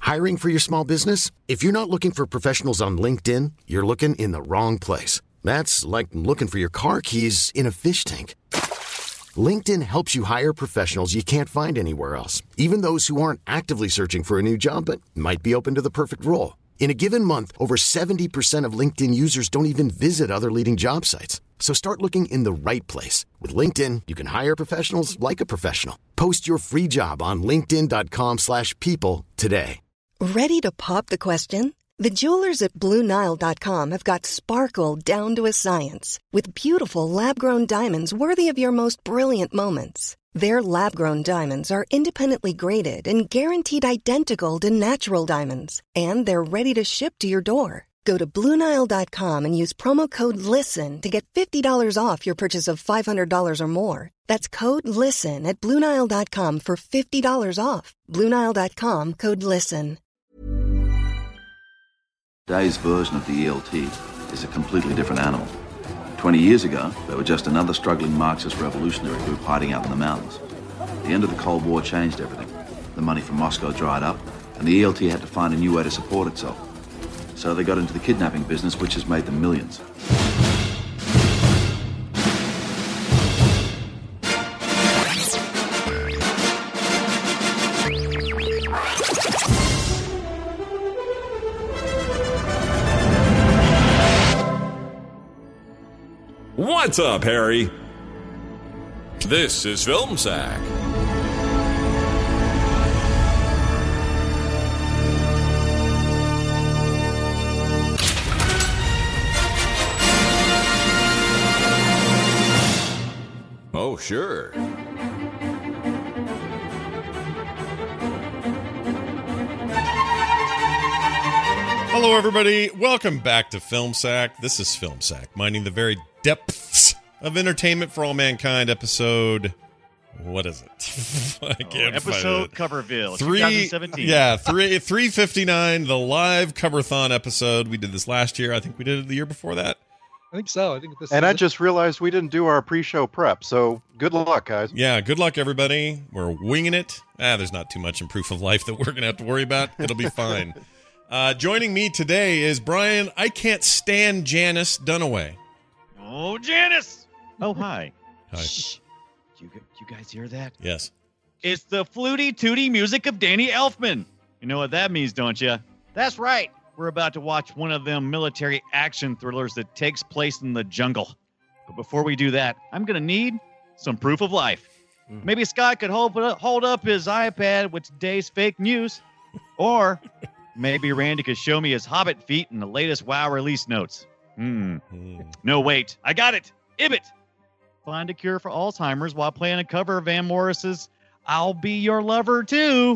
Hiring for your small business? If you're not looking for professionals on LinkedIn, you're looking in the wrong place. That's like looking for your car keys in a fish tank. LinkedIn helps you hire professionals you can't find anywhere else, even those who aren't actively searching for a new job but might be open to the perfect role. In a given month, over 70% of LinkedIn users don't even visit other leading job sites. So start looking in the right place. With LinkedIn, you can hire professionals like a professional. Post your free job on linkedin.com/people today. Ready to pop the question? The jewelers at BlueNile.com have got sparkle down to a science with beautiful lab-grown diamonds worthy of your most brilliant moments. Their lab-grown diamonds are independently graded and guaranteed identical to natural diamonds, and they're ready to ship to your door. Go to BlueNile.com and use promo code LISTEN to get $50 off your purchase of $500 or more. That's code LISTEN at BlueNile.com for $50 off. BlueNile.com, code LISTEN. Today's version of the ELT is a completely different animal. 20 years ago, they were just another struggling Marxist revolutionary group hiding out in the mountains. The end of the Cold War changed everything. The money from Moscow dried up, and the ELT had to find a new way to support itself. So they got into the kidnapping business, which has made them millions. What's up, Harry? This is Film Sack. Oh, sure. Hello, everybody. Welcome back to Film Sack. This is Film Sack, mining the very depths of entertainment for all mankind. Episode, what is it? I can't episode Coverville, 2017. Yeah, 359, the live Coverthon episode. We did this last year. I think we did it the year before that. I think so. I just realized we didn't do our pre-show prep, so good luck, guys. Yeah, good luck, everybody. We're winging it. There's not too much in Proof of Life that we're going to have to worry about. It'll be fine. Joining me today is Brian, I Can't Stand Janice Dunaway. Oh, Janice! Oh, hi. Hi. Shh. You guys hear that? Yes. It's the fluty tooty music of Danny Elfman. You know what that means, don't you? That's right. We're about to watch one of them military action thrillers that takes place in the jungle. But before we do that, I'm going to need some proof of life. Maybe Scott could hold up his iPad with today's fake news. Or maybe Randy could show me his Hobbit feet in the latest WoW release notes. No, wait. I got it. Ibbot. Find a cure for Alzheimer's while playing a cover of Van Morris's I'll Be Your Lover Too.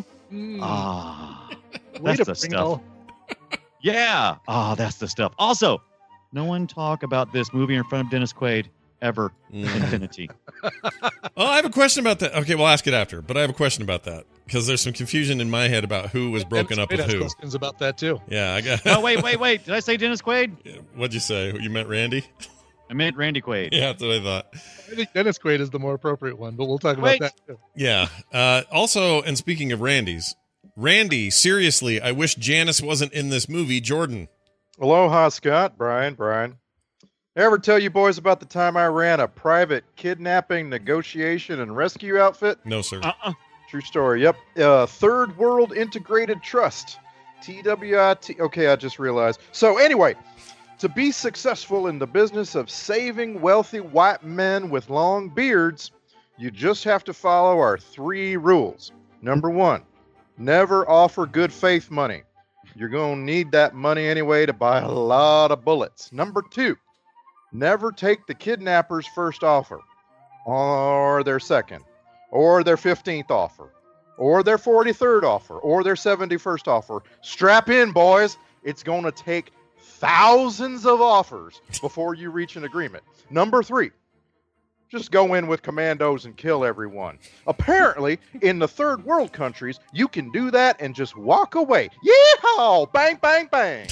That's the stuff. Yeah. That's the stuff. Also, no one talk about this movie in front of Dennis Quaid ever. Infinity. Oh, I have a question about that. Okay, we'll ask it after, but I have a question about that because there's some confusion in my head about who was broken up with who. Questions about that too. Yeah, I got. Oh, wait. Did I say Dennis Quaid? What'd you say? You meant Randy? I meant Randy Quaid. Yeah, that's what I thought. I think Dennis Quaid is the more appropriate one, but we'll talk about that too. Yeah. Also, and speaking of Randy, seriously, I wish Janice wasn't in this movie. Jordan. Aloha, Scott. Brian. Ever tell you boys about the time I ran a private kidnapping, negotiation, and rescue outfit? No, sir. True story. Yep. Third World Integrated Trust. TWIT. Okay, I just realized. So anyway, to be successful in the business of saving wealthy white men with long beards, you just have to follow our 3 rules. Number 1, never offer good faith money. You're going to need that money anyway to buy a lot of bullets. Number 2, never take the kidnapper's first offer, or their second, or their 15th offer, or their 43rd offer, or their 71st offer. Strap in, boys. It's going to take thousands of offers before you reach an agreement. Number 3, just go in with commandos and kill everyone. Apparently, in the third world countries, you can do that and just walk away. Yeehaw! Bang, bang, bang.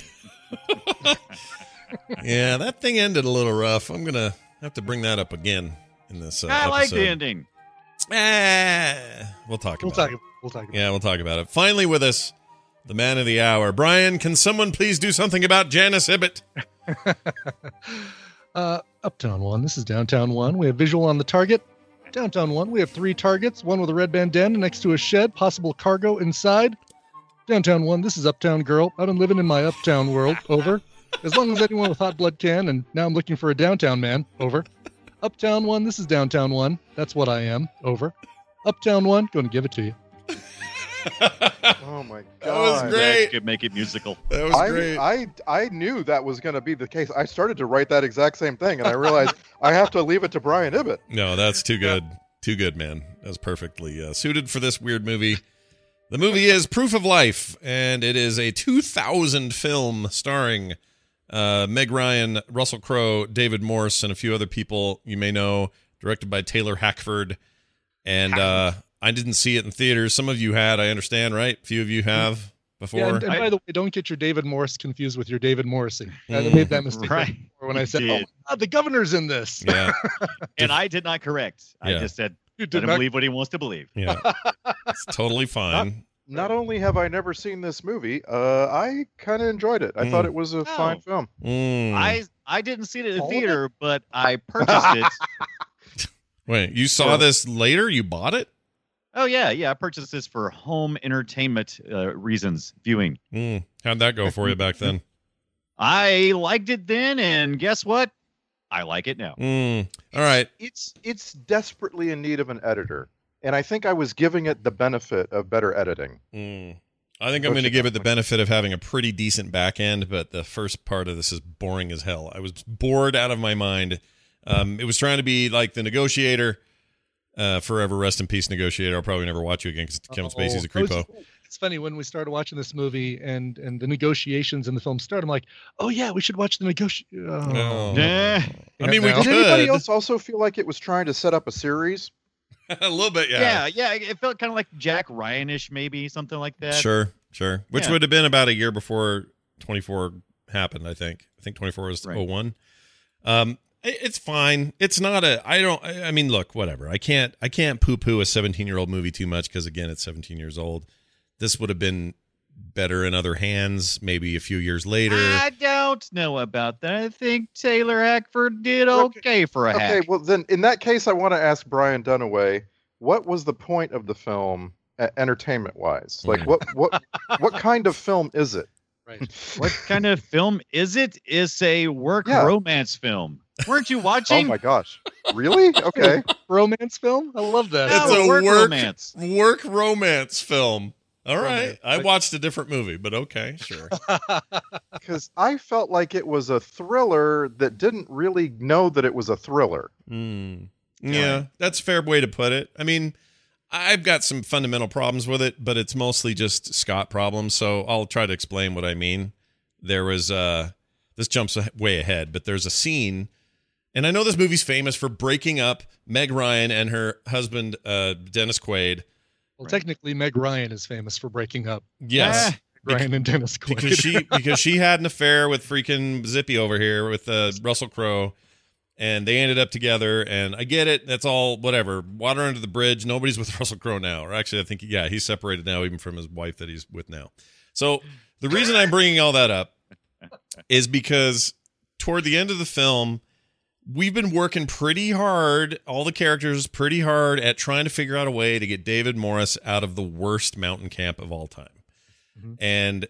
Yeah, that thing ended a little rough. I'm going to have to bring that up again in this episode. I like the ending. We'll talk about it. We'll talk about it. Yeah, we'll talk about it. Finally with us, the man of the hour. Brian, can someone please do something about Janice Ibbett? Uptown 1, this is Downtown 1. We have visual on the target. Downtown 1, we have 3 targets, one with a red bandana next to a shed, possible cargo inside. Downtown 1, this is Uptown Girl. I've been living in my Uptown world. Over. As long as anyone with hot blood can, and now I'm looking for a downtown man. Over. Uptown 1, this is Downtown 1. That's what I am. Over. Uptown 1, going to give it to you. Oh my god, That was great. Could make it musical. That was great. I knew that was going to be the case. I started to write that exact same thing, and I realized I have to leave it to Brian Ibbett. No, that's too good. Too good, man. That was perfectly suited for this weird movie. The movie is Proof of Life, and it is a 2000 film starring Meg Ryan, Russell Crowe, David Morse, and a few other people you may know, directed by Taylor Hackford. And I didn't see it in theaters. Some of you had, I understand, right? A few of you have before. Yeah, and by the way, don't get your David Morse confused with your David Morrissey. I made that mistake before when I said, "Oh, God, the governor's in this." Yeah. And I did not correct. I just said, let him believe what he wants to believe. Yeah. It's totally fine. Not only have I never seen this movie, I kind of enjoyed it. I thought it was a fine film. I didn't see it in the theater, but I purchased it. Wait, you saw this later? You bought it? Oh, yeah. I purchased this for home entertainment reasons, viewing. How'd that go for you back then? I liked it then, and guess what? I like it now. All right. It's desperately in need of an editor, and I think I was giving it the benefit of better editing. I think I'm going to give it the benefit of having a pretty decent back end, but the first part of this is boring as hell. I was bored out of my mind. It was trying to be like The Negotiator. Forever rest in peace, Negotiator. I'll probably never watch you again because Kevin Spacey's a creepo. It's funny when we started watching this movie and the negotiations in the film started. I'm like, oh yeah, we should watch the negotiation. I mean, we Did could. anybody else also feel like it was trying to set up a series? A little bit, yeah. Yeah. It felt kind of like Jack Ryan-ish, maybe something like that. Sure. Which would have been about a year before 24 happened. I think 24 was 01. It's fine. It's not I mean, look, whatever. I can't poo-poo a 17-year-old movie too much because, again, it's 17 years old. This would have been better in other hands, maybe a few years later. I don't know about that. I think Taylor Hackford did okay for a hack. Okay, well, then, in that case, I want to ask Brian Dunaway, what was the point of the film, entertainment-wise? Like, what kind of film is it? Right. What kind of film is it? It's a work romance film. Weren't you watching? Oh my gosh. Really? Okay. Romance film? I love that. It's a work romance. Work romance film. All right. I watched a different movie, but okay, sure. Because I felt like it was a thriller that didn't really know that it was a thriller. Yeah, that's a fair way to put it. I mean, I've got some fundamental problems with it, but it's mostly just Scott problems, so I'll try to explain what I mean. There was, this jumps way ahead, but there's a scene, and I know this movie's famous for breaking up Meg Ryan and her husband, Dennis Quaid. Well, technically, Meg Ryan is famous for breaking up. Yes. Meg Ryan and Dennis Quaid. Because she had an affair with freaking Zippy over here with Russell Crowe. And they ended up together, and I get it. That's all, whatever. Water under the bridge. Nobody's with Russell Crowe now. Or actually, I think, he's separated now, even from his wife that he's with now. So the reason I'm bringing all that up is because toward the end of the film, we've been working pretty hard, all the characters pretty hard, at trying to figure out a way to get David Morse out of the worst mountain camp of all time. And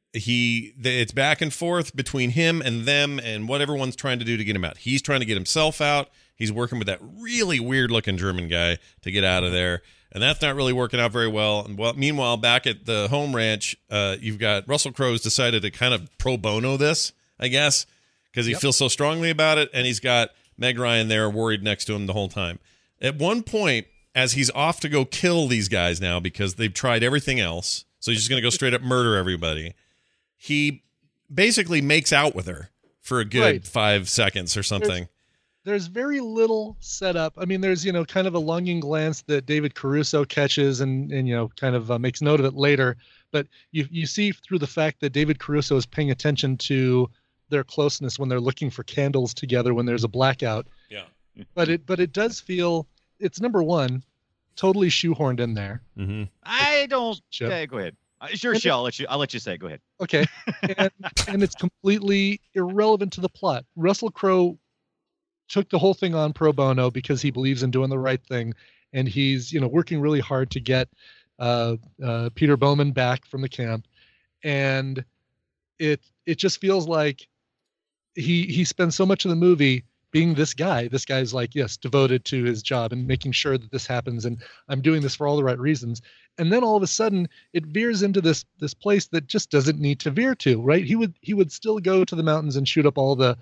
it's back and forth between him and them and what everyone's trying to do to get him out. He's trying to get himself out. He's working with that really weird looking German guy to get out of there. And that's not really working out very well. And meanwhile, back at the home ranch, you've got Russell Crowe's decided to kind of pro bono this, I guess, because he feels so strongly about it. And he's got Meg Ryan there worried next to him the whole time. At one point, as he's off to go kill these guys now because they've tried everything else, so he's just going to go straight up murder everybody, he basically makes out with her for a good 5 seconds or something. There's very little setup. I mean, there's, kind of a longing glance that David Caruso catches and kind of makes note of it later. But you see through the fact that David Caruso is paying attention to their closeness when they're looking for candles together when there's a blackout. Yeah. But it does feel, it's number one, totally shoehorned in there. I don't. Go ahead. Sure, I'll let you say it. Go ahead. Okay. And it's completely irrelevant to the plot. Russell Crowe took the whole thing on pro bono because he believes in doing the right thing. And he's, working really hard to get Peter Bowman back from the camp. And it just feels like he spends so much of the movie being this guy. This guy's like, yes, devoted to his job and making sure that this happens. And I'm doing this for all the right reasons. And then all of a sudden it veers into this place that just doesn't need to veer to, right? He would still go to the mountains and shoot up all the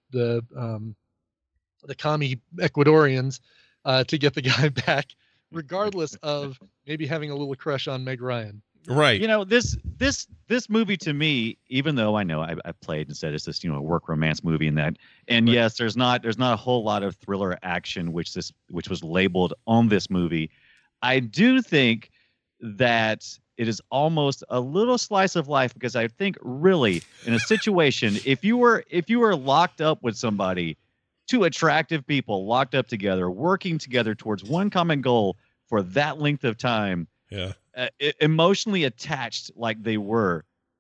commie Ecuadorians to get the guy back, regardless of maybe having a little crush on Meg Ryan. Right. This movie to me, even though I know I played and said it's this, a work romance movie and yes, there's not a whole lot of thriller action, which was labeled on this movie. I do think that it is almost a little slice of life, because I think really in a situation, if you were locked up with somebody, two attractive people locked up together, working together towards one common goal for that length of time, emotionally attached like they were,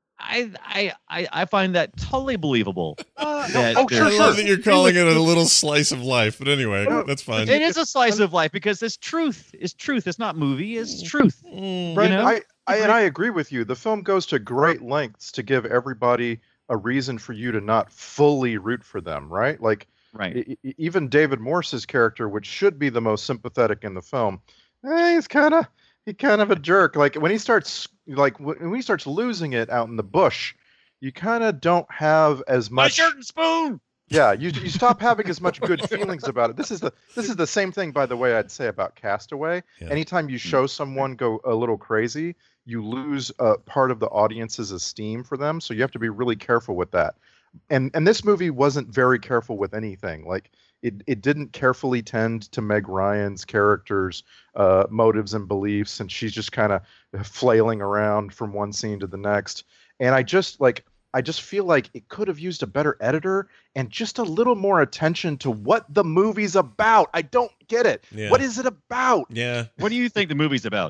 I find that totally believable. I love that you're calling it a little slice of life, but anyway, that's fine. It is a slice of life because it's truth. It's truth. It's not movie. It's truth. Right. I agree with you. The film goes to great lengths to give everybody a reason for you to not fully root for them, right? Like, right. Even David Morse's character, which should be the most sympathetic in the film, he's kind of a jerk. Like when he starts losing it out in the bush, you kind of don't have as much. My shirt and spoon. Yeah, you stop having as much good feelings about it. This is the same thing, by the way, I'd say about Castaway. Yeah. Anytime you show someone go a little crazy, you lose part of the audience's esteem for them. So you have to be really careful with that. And this movie wasn't very careful with anything. Like it didn't carefully tend to Meg Ryan's character's motives and beliefs, and she's just kind of flailing around from one scene to the next. And I just feel like it could have used a better editor and just a little more attention to what the movie's about. I don't get it. Yeah. What is it about? Yeah. What do you think the movie's about?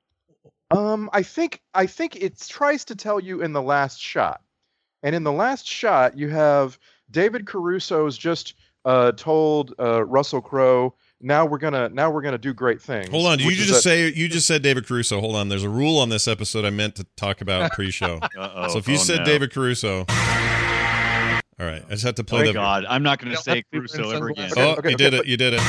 I think it tries to tell you in the last shot. And in the last shot, you have David Caruso's just told Russell Crowe, now we're gonna do great things. Hold on, you just said David Caruso. Hold on, there's a rule on this episode I meant to talk about pre-show. So if you said David Caruso, all right, I just have to play. Oh God, I'm not going to say Caruso ever again. You did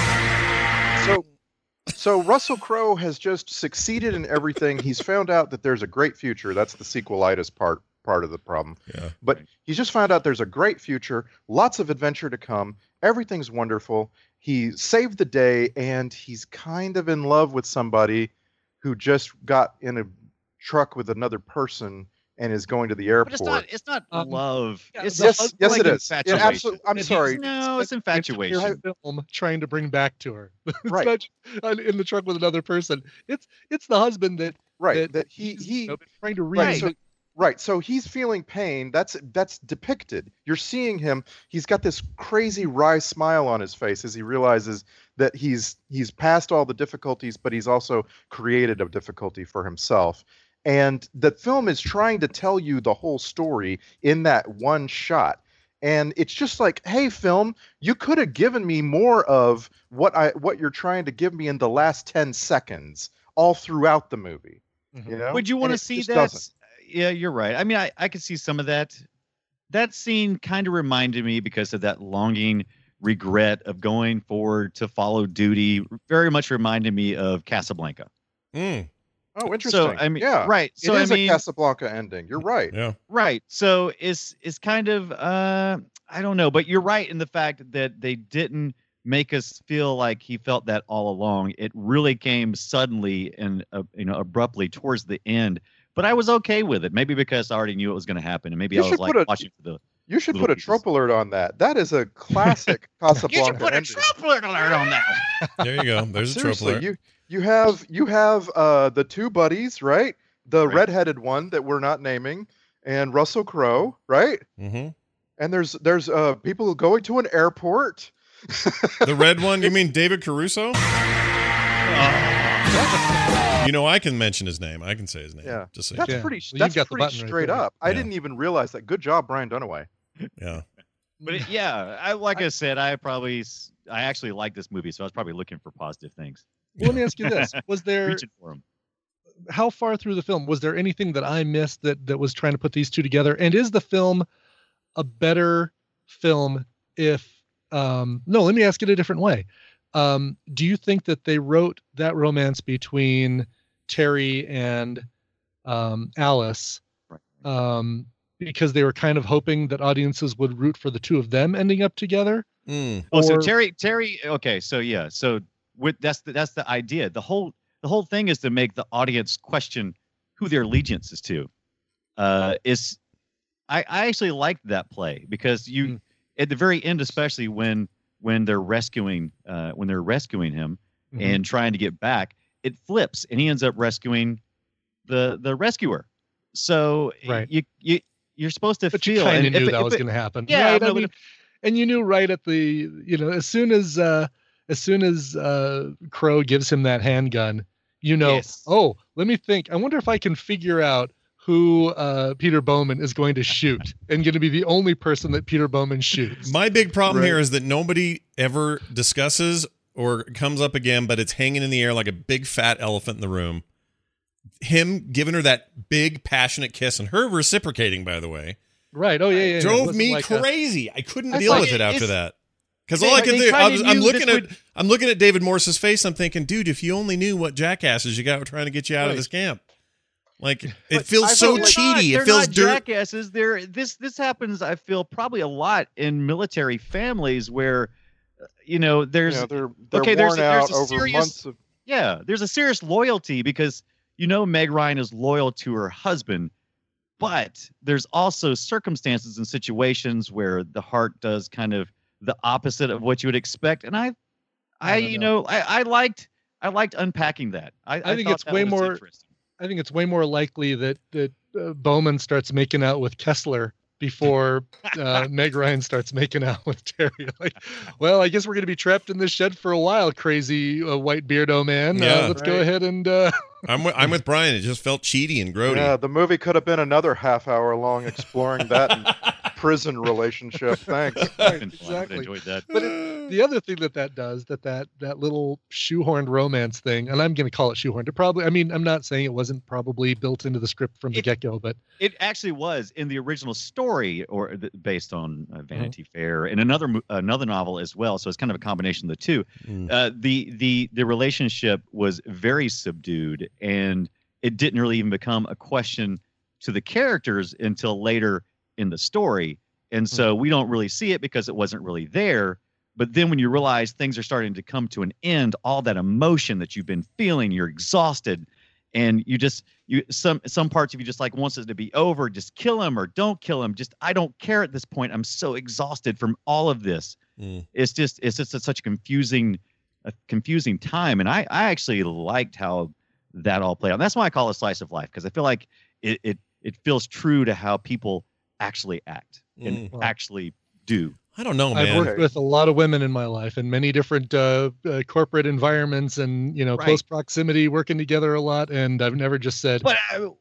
it. So Russell Crowe has just succeeded in everything. He's found out that there's a great future. That's the sequelitis part of the problem. Yeah. But he's just found out there's a great future, lots of adventure to come. Everything's wonderful. He saved the day, and he's kind of in love with somebody who just got in a truck with another person and is going to the airport. But it's not love. Yes, it is. Absolutely. I'm sorry. No, it's infatuation. It's a film trying to bring back to her. Right. In the truck with another person. It's the husband that he's trying to read. Right. So he's feeling pain. That's depicted. You're seeing him. He's got this crazy wry smile on his face as he realizes that he's passed all the difficulties, but he's also created a difficulty for himself. And the film is trying to tell you the whole story in that one shot. And it's just like, hey, film, you could have given me more of what you're trying to give me in the last 10 seconds all throughout the movie. Mm-hmm. You know? Would you want to see that? Doesn't. Yeah, you're right. I mean, I could see some of that. That scene kind of reminded me, because of that longing regret of going forward to follow duty, very much reminded me of Casablanca. Mm. Oh, interesting. So, I mean, yeah. Right. So, it is a Casablanca ending. You're right. Yeah. Right. So it's kind of, I don't know, but you're right in the fact that they didn't make us feel like he felt that all along. It really came suddenly and, abruptly towards the end. But I was okay with it. Maybe because I already knew it was going to happen, and maybe I was like watching for the. You should put a Trump alert on that. That is a classic Casablanca. You should put a Trump alert on that. There you go. There's a Trump alert. You have the two buddies, right? The redheaded one that we're not naming, and Russell Crowe, right? Mm-hmm. And there's people going to an airport. The red one? You mean David Caruso? You know, I can mention his name. I can say his name. Yeah, Just so that's you know. pretty. Well, That's you've got the pretty button right straight there. up. I Yeah. didn't even realize that. Good job, Brian Dunaway. Yeah. But I said, I actually like this movie, so I was probably looking for positive things. Well, let me ask you this: was there Reaching for them. how far through the film was there anything that I missed that was trying to put these two together? And is the film a better film if no, let me ask it a different way. Do you think that they wrote that romance between Terry and Alice because they were kind of hoping that audiences would root for the two of them ending up together? Well, so Or- Terry. Okay, so yeah, so that's the idea. The whole thing is to make the audience question who their allegiance is to. I actually liked that play because you at the very end, especially when they're rescuing him and trying to get back, it flips and he ends up rescuing the rescuer. So Right. you're supposed to But feel you kind and of knew if that it- was if it- going to happen. Yeah, right? no, I but mean, and you knew right at the, as soon as Crow gives him that handgun, Yes. oh, let me think. I wonder if I can figure out who Peter Bowman is going to shoot and going to be the only person that Peter Bowman shoots. My big problem Right. here is that nobody ever discusses or comes up again, but it's hanging in the air like a big fat elephant in the room. Him giving her that big passionate kiss and her reciprocating, by the way, Right. Oh, yeah. It drove wasn't me like a- crazy. I couldn't It's deal like with it after it's- that. Because they- all I could they do, kinda I'm knew looking this at would- I'm looking at David Morse's face. I'm thinking, dude, if you only knew what jackasses you got trying to get you out of Right. this camp, like it But feels I so feel like- cheaty. They're It feels not dirt. jackasses. This happens. I feel probably a lot in military families where, there's They're okay, there's worn a out over serious- months of. there's a serious loyalty because Meg Ryan is loyal to her husband, but there's also circumstances and situations where the heart does kind of the opposite of what you would expect. And I liked unpacking that. I think thought it's that way was more- interesting. I think it's way more likely that Bowman starts making out with Kessler before Meg Ryan starts making out with Terry. Like, well, I guess we're going to be trapped in this shed for a while, crazy white beardo man. Yeah. Let's go Right. ahead and I'm with Brian. It just felt cheaty and grody. Yeah, the movie could have been another half hour long exploring that prison relationship. Thanks. Right, Been fun. I exactly. enjoyed that. But the other thing that does, that little shoehorned romance thing, and I'm going to call it shoehorned. It probably, I mean, I'm not saying it wasn't probably built into the script from the get-go, but It actually was in the original story, based on Vanity Fair and another novel as well. So it's kind of a combination of the two. The relationship was very subdued, and it didn't really even become a question to the characters until later in the story. And so we don't really see it because it wasn't really there. But then when you realize things are starting to come to an end, all that emotion that you've been feeling, you're exhausted, and some parts of you just like wants it to be over. Just kill him or don't kill him. Just, I don't care at this point. I'm so exhausted from all of this. It's just such a confusing time. And I actually liked how that all played out. And that's why I call it slice of life, because I feel like it feels true to how people actually act and actually do. I don't know, I've man. worked with a lot of women in my life in many different corporate environments and, close proximity, working together a lot. And I've never just said, But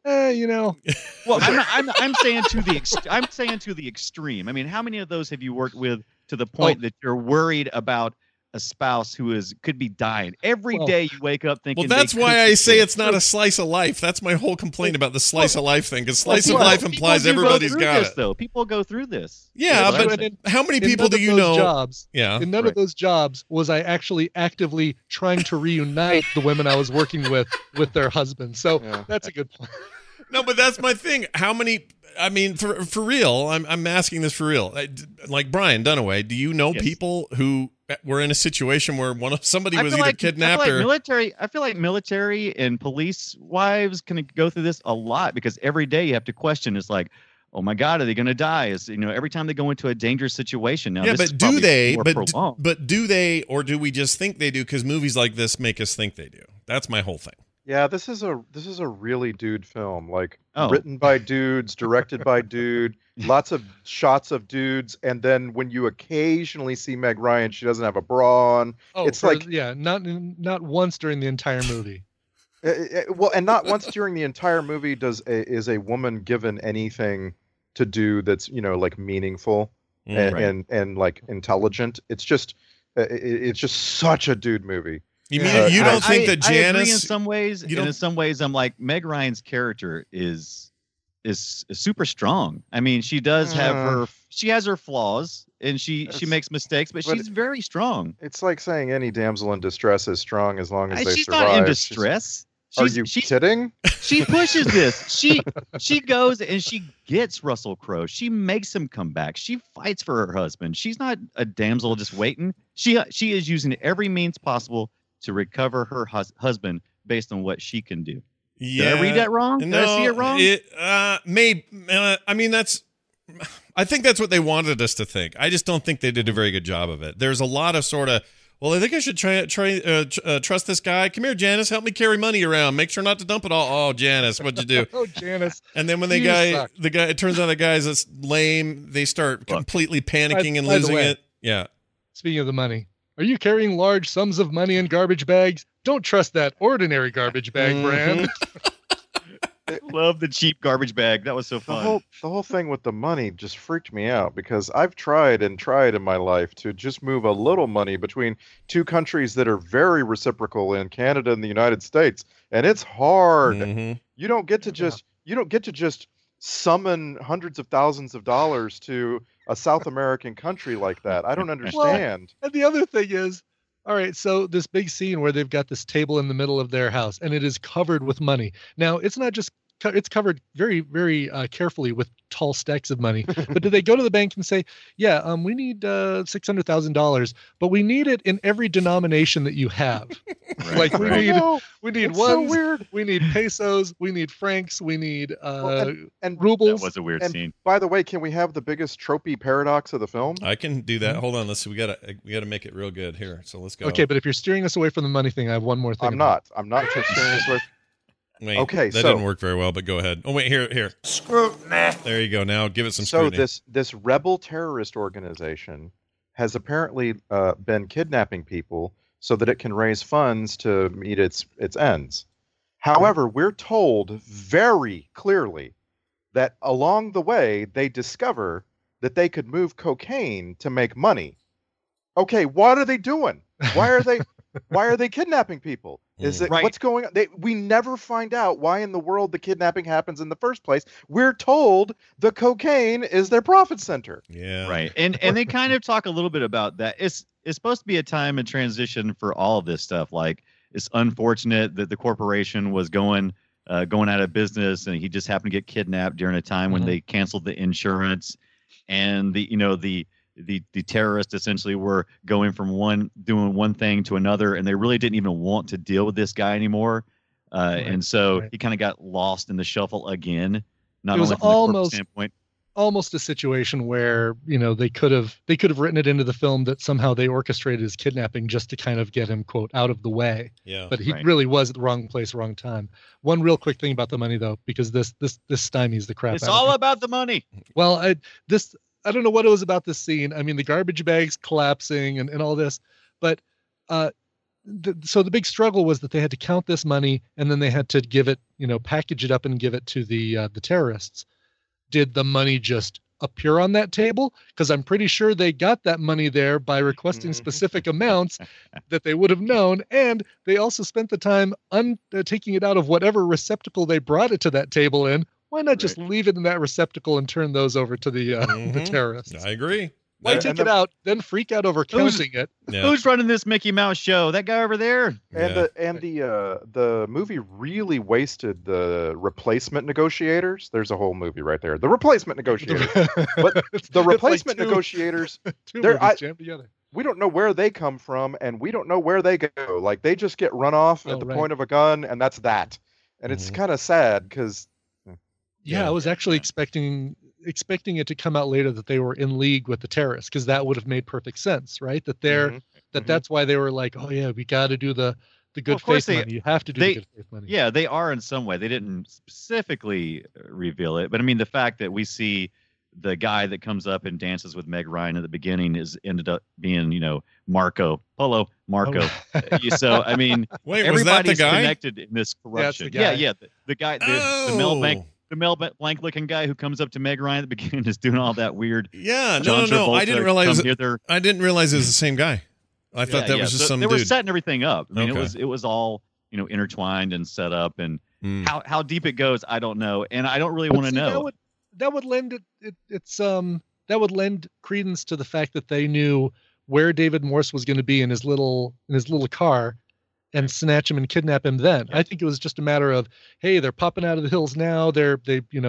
well, I'm saying to the extreme. I mean, how many of those have you worked with to the point that you're worried about a spouse who could be dying every day? You wake up thinking. Well, that's they why could I be say dead. it's not a slice of life. That's my whole complaint about the slice of life thing, because slice of Well, life people implies do go everybody's through got this, it. Though people go through this. Yeah, That's what but I'm saying. how many in people none do of you those know? Jobs, Yeah, in none of those jobs was I actually actively trying to reunite the women I was working with their husbands. So that's a good point. No, but that's my thing. How many? I mean, for real, I'm asking this for real. Like Brian Dunaway, do you know people who were in a situation where somebody was either kidnapped or military? I feel like military and police wives can go through this a lot, because every day you have to question. It's like, oh my God, are they going to die? Every time they go into a dangerous situation. Now, yeah, this is but do probably they? more prolonged. But do they, or do we just think they do? Because movies like this make us think they do. That's my whole thing. Yeah, this is a really dude film. Like Oh. written by dudes, directed by dude, lots of shots of dudes, and then when you occasionally see Meg Ryan, she doesn't have a bra on. Oh, It's like not once during the entire movie. Well, and not once during the entire movie is a woman given anything to do that's like meaningful and like intelligent. It's just such a dude movie. You mean you don't think that Janice? I agree in some ways, and in some ways, I'm like Meg Ryan's character is super strong. I mean, she does have she has her flaws, and she makes mistakes, but she's very strong. It's like saying any damsel in distress is strong as long as they she's survive. Not in distress. Are you kidding? She pushes this. She goes and she gets Russell Crowe. She makes him come back. She fights for her husband. She's not a damsel just waiting. She is using every means possible to recover her husband based on what she can do. Yeah. Did I read that wrong? Did I see it wrong? Maybe. I mean, I think that's what they wanted us to think. I just don't think they did a very good job of it. There's a lot of sort of, well, I think I should trust this guy. Come here, Janice. Help me carry money around. Make sure not to dump it all. Oh, Janice, what'd you do? Oh, Janice. And then when it turns out the guy's that's lame, they start completely panicking and losing it. Yeah. Speaking of the money, are you carrying large sums of money in garbage bags? Don't trust that ordinary garbage bag brand. Love the cheap garbage bag. That was so fun. The whole thing with the money just freaked me out because I've tried in my life to just move a little money between two countries that are very reciprocal in Canada and the United States, and it's hard. Mm-hmm. You don't get to just summon hundreds of thousands of dollars to a South American country like that. I don't understand. Well, and the other thing is, all right, so this big scene where they've got this table in the middle of their house and it is covered with money. Now, it's not just it's covered very, very carefully with tall stacks of money. But do they go to the bank and say, yeah, we need $600,000, but we need it in every denomination that you have. Like we need it's ones, so weird. We need pesos, we need francs, we need and rubles. That was a weird scene. By the way, can we have the biggest tropey paradox of the film? I can do that. Hold on, let's see. We gotta make it real good here. So let's go. Okay, but if you're steering us away from the money thing, I have one more thing. I'm not just steering us away. Wait, okay, that didn't work very well, but go ahead. Oh, wait, here. Scrutiny. There you go. Now give it some scrutiny. So this rebel terrorist organization has apparently been kidnapping people so that it can raise funds to meet its ends. However, we're told very clearly that along the way they discover that they could move cocaine to make money. Okay, what are they doing? Why are they kidnapping people? Is it what's going on? We never find out why in the world the kidnapping happens in the first place. We're told the cocaine is their profit center. Yeah. Right. And they kind of talk a little bit about that. It's supposed to be a time of transition for all of this stuff. Like, it's unfortunate that the corporation was going out of business and he just happened to get kidnapped during a time when they canceled the insurance, and the terrorists essentially were going from doing one thing to another, and they really didn't even want to deal with this guy anymore. And so he kind of got lost in the shuffle again. Not only from the standpoint. Almost a situation where, they could have written it into the film that somehow they orchestrated his kidnapping just to kind of get him, quote, out of the way. Yeah. But he really was at the wrong place, wrong time. One real quick thing about the money, though, because this stymies the crap out of it. It's all about the money. Well, I don't know what it was about this scene. I mean, the garbage bags collapsing and all this, but so the big struggle was that they had to count this money and then they had to give it, package it up and give it to the terrorists. Did the money just appear on that table? Because I'm pretty sure they got that money there by requesting specific amounts that they would have known, and they also spent the time taking it out of whatever receptacle they brought it to that table in. Why not just leave it in that receptacle and turn those over to the terrorists? I agree. Why take it out, then freak out over counting it? Yeah. Who's running this Mickey Mouse show? That guy over there. And the movie really wasted the replacement negotiators. There's a whole movie right there. The replacement negotiators. But the replacement negotiators, jammed together. We don't know where they come from, and we don't know where they go. Like, they just get run off at the point of a gun, and that's that. And it's kind of sad because. Yeah, I was actually expecting it to come out later that they were in league with the terrorists, because that would have made perfect sense, right? That that's why they were like, oh yeah, we got to do the good faith money. You have to do the good faith money. Yeah, they are in some way. They didn't specifically reveal it, but I mean the fact that we see the guy that comes up and dances with Meg Ryan at the beginning ended up being, Marco. Hello, Marco. So, I mean, Wait, was that the everybody's guy? connected in this corruption. the guy. Yeah. The guy, the Mel Blanc looking guy who comes up to Meg Ryan at the beginning is doing all that weird. Yeah, John no. I Travolta, didn't realize. come hither. I didn't realize it was the same guy. I thought that was just So some they dude. were setting everything up. I mean, Okay. it was all intertwined and set up, and how deep it goes, I don't know, and I don't really want to know. That would lend that would lend credence to the fact that they knew where David Morse was going to be in his little car, and snatch him and kidnap him. Then I think it was just a matter of, hey, they're popping out of the hills now. The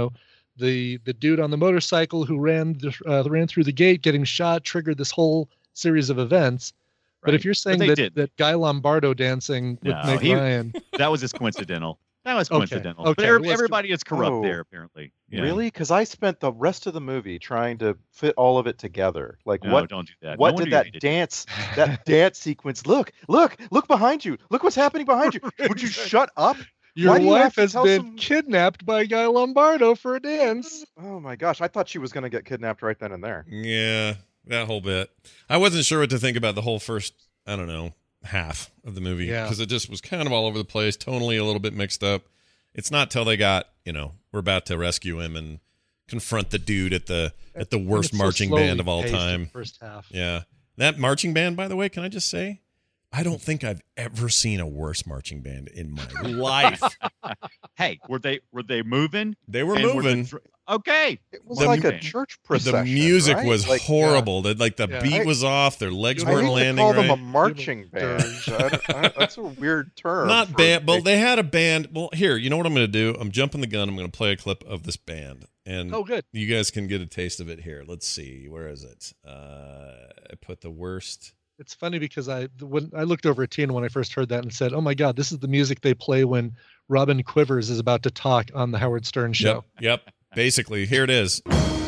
dude on the motorcycle who ran through the gate, getting shot, triggered this whole series of events. But if you're saying that Guy Lombardo dancing with Meg Ryan, that was just coincidental. That was coincidental. Okay. But everybody is corrupt there, apparently. Yeah. Really? Because I spent the rest of the movie trying to fit all of it together. Like, No, what? don't do that. What No did wonder you that dance sequence? Look behind you. Look what's happening behind you. Would you shut up? your Why do you have wife to has tell been some- kidnapped by Guy Lombardo for a dance. Oh my gosh! I thought she was going to get kidnapped right then and there. Yeah, that whole bit. I wasn't sure what to think about the whole first, I don't know, half of the movie. Yeah. Because it just was kind of all over the place, tonally a little bit mixed up. It's not till they got, we're about to rescue him and confront the dude at the worst It's so marching slowly band of all paced in the time. First half. Yeah. That marching band, by the way, can I just say, I don't think I've ever seen a worse marching band in my life. Hey, were they moving? They were And were the moving. Okay. It was The like a mu- church The procession. music right? was Like, horrible. The Yeah. beat was off. Their legs I hate weren't to landing call them right. a marching band. That's a weird term. Not for- band, but they had a band. Well, here, you know what I'm going to do? I'm jumping the gun. I'm going to play a clip of this band, and Oh, good. you guys can get a taste of it here. Let's see, where is it? I put the worst. It's funny because when I looked over at Tina when I first heard that and said, "Oh my God, this is the music they play when Robin Quivers is about to talk on the Howard Stern show." Yep. Basically, here it is.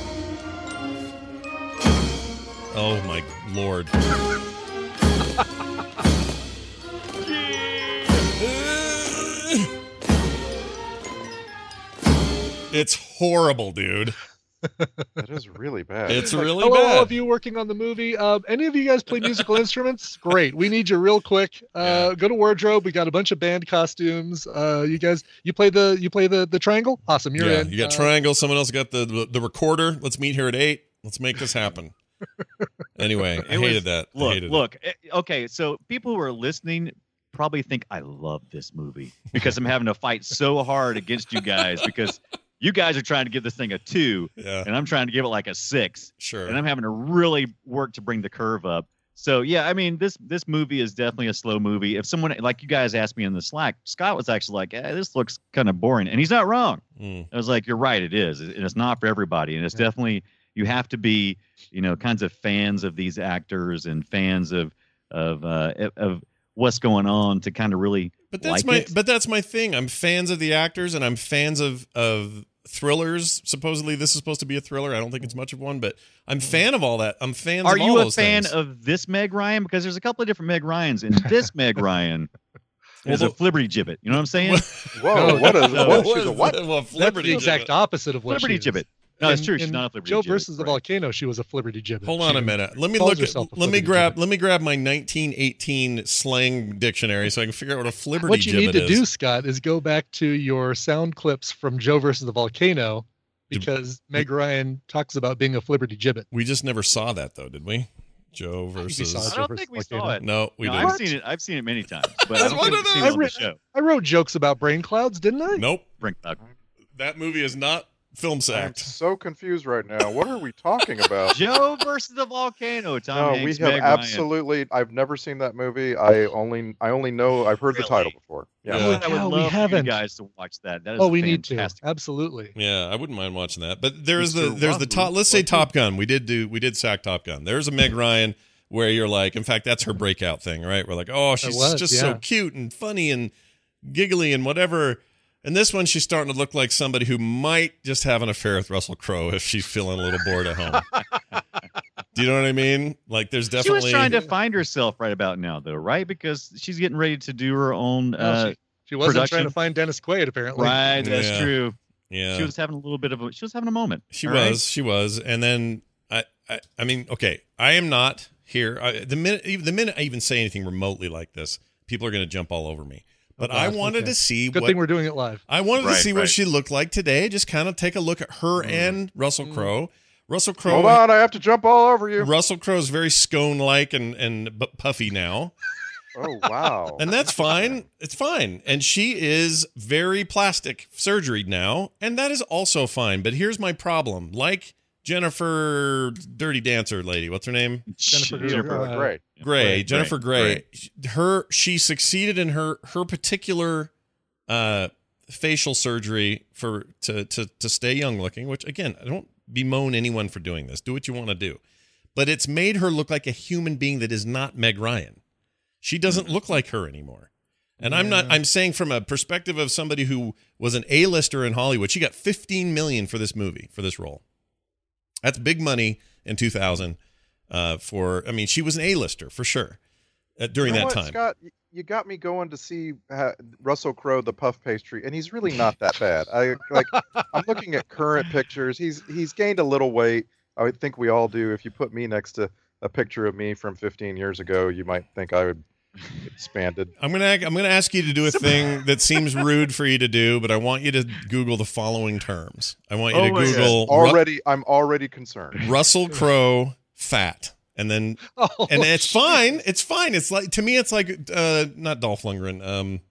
Oh my Lord. It's horrible, dude. That is really bad. It's really Hello, all bad. of you working on the movie. Any of you guys play musical instruments? Great. We need you real quick. Go to wardrobe. We got a bunch of band costumes. You guys, you play the triangle. Awesome. You're in. You got triangle. Someone else got the recorder. Let's meet here at 8. Let's make this happen. Anyway, I hated that. I hated it. Okay, so people who are listening probably think I love this movie because I'm having to fight so hard against you guys because you guys are trying to give this thing a 2, Yeah, and I'm trying to give it like a 6, sure. and I'm having to really work to bring the curve up. So yeah, I mean this movie is definitely a slow movie. If someone like you guys asked me in the Slack, Scott was actually like, "This looks kind of boring," and he's not wrong. I was like, "You're right, it is, and it's not for everybody, and it's definitely." You have to be, kinds of fans of these actors and fans of what's going on to kind of really. But that's like it. But that's my thing. I'm fans of the actors, and I'm fans of thrillers. Supposedly, this is supposed to be a thriller. I don't think it's much of one, but I'm fan of all that. I'm fans. Are of all you a those fan things. of this Meg Ryan? Because there's a couple of different Meg Ryans, and this Meg Ryan is a flibberty gibbet. You know what I'm saying? Whoa! What is What she's a what? Well, That's Flibberty the exact Gibbet. opposite of what Flibberty she is. gibbet. No, it's true. She's not a flibberty Joe gibbet. versus the Right. volcano. She was a flibberty gibbet. Hold on She a minute. Let me calls look. herself a Let me flibberty grab. gibbet. Let me grab my 1918 slang dictionary so I can figure out what a flibberty What you need gibbet to is. do, Scott, is go back to your sound clips from Joe versus the volcano, because Meg Ryan talks about being a flibberty gibbet. We just never saw that though, did we? Joe we versus. saw I Joe don't versus think we volcano. saw it. No, we No, didn't. I've seen it. I've seen it many times, but I That's don't one think of we've seen those. it on the show. I wrote jokes about brain clouds, didn't I? Nope. Bring back. That movie is not Film I'm Sacked. so confused right now. What are we talking about? Joe versus the volcano. Tom No, we Hanks, have Meg Ryan. absolutely. I've never seen that movie. I only know. I've heard the title Really? before. Yeah. Yeah. I would Yeah, we love for you haven't. guys to watch that. That is Oh, we need to. fantastic. Absolutely. Yeah, I wouldn't mind watching that. But there's Mr. the top. Wahoo. Let's say Top Gun. We did sack Top Gun. There's a Meg Ryan where you're like, in fact, that's her breakout thing, right? We're like, oh, she's was, just so yeah. cute and funny and giggly and whatever. And this one, she's starting to look like somebody who might just have an affair with Russell Crowe if she's feeling a little bored at home. Do you know what I mean? Like, there's She definitely. was trying to find herself right about now, though, right? Because she's getting ready to do her own. No, she wasn't production. trying to find Dennis Quaid, apparently. Right, that's Yeah. true. Yeah. She was having she was having a moment. She all right? was. And then, I mean, okay, I am not here. The minute I even say anything remotely like this, people are going to jump all over me. But I wanted to see Good thing we're doing it live. I wanted to see what she looked like today. Just kind of take a look at her and Russell Crowe. Russell Crowe. Hold on, I have to jump all over you. Russell Crowe's very scone-like and puffy now. Oh, wow. And that's fine. It's fine. And she is very plastic surgery now, and that is also fine. But here's my problem. Like Jennifer Dirty Dancer lady, what's her name? Jennifer Grey. Jennifer Grey. She succeeded in her particular facial surgery to stay young looking, which again, I don't bemoan anyone for doing this. Do what you want to do. But it's made her look like a human being that is not Meg Ryan. She doesn't look like her anymore. And I'm saying from a perspective of somebody who was an A-lister in Hollywood, she got $15 million for this movie, for this role. That's big money in 2000 she was an A-lister for sure during that time. Scott, you got me going to see Russell Crowe, the puff pastry, and he's really not that bad. I'm looking at current pictures. He's gained a little weight. I would think we all do. If you put me next to a picture of me from 15 years ago, you might think I would expanded. I'm gonna ask you to do a thing that seems rude for you to do, but I want you to Google the following terms. I want you to Google. I'm already concerned. Russell Crowe fat, and then and it's fine. It's fine. It's like, to me, it's like not Dolph Lundgren.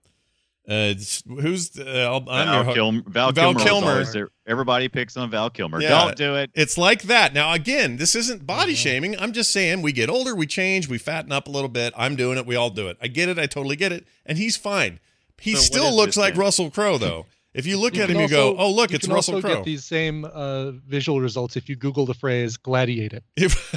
Who's Val Kilmer. Everybody picks on Val Kilmer. Yeah, don't do it. It's like that. Now, again, this isn't body shaming. I'm just saying we get older, we change, we fatten up a little bit. I'm doing it. We all do it. I get it. I totally get it. And he's fine. He still looks like Russell Crowe, though. If you look at him, you go, "Oh, look, it's Russell Crowe." You can also get these same visual results if you Google the phrase "gladiate it."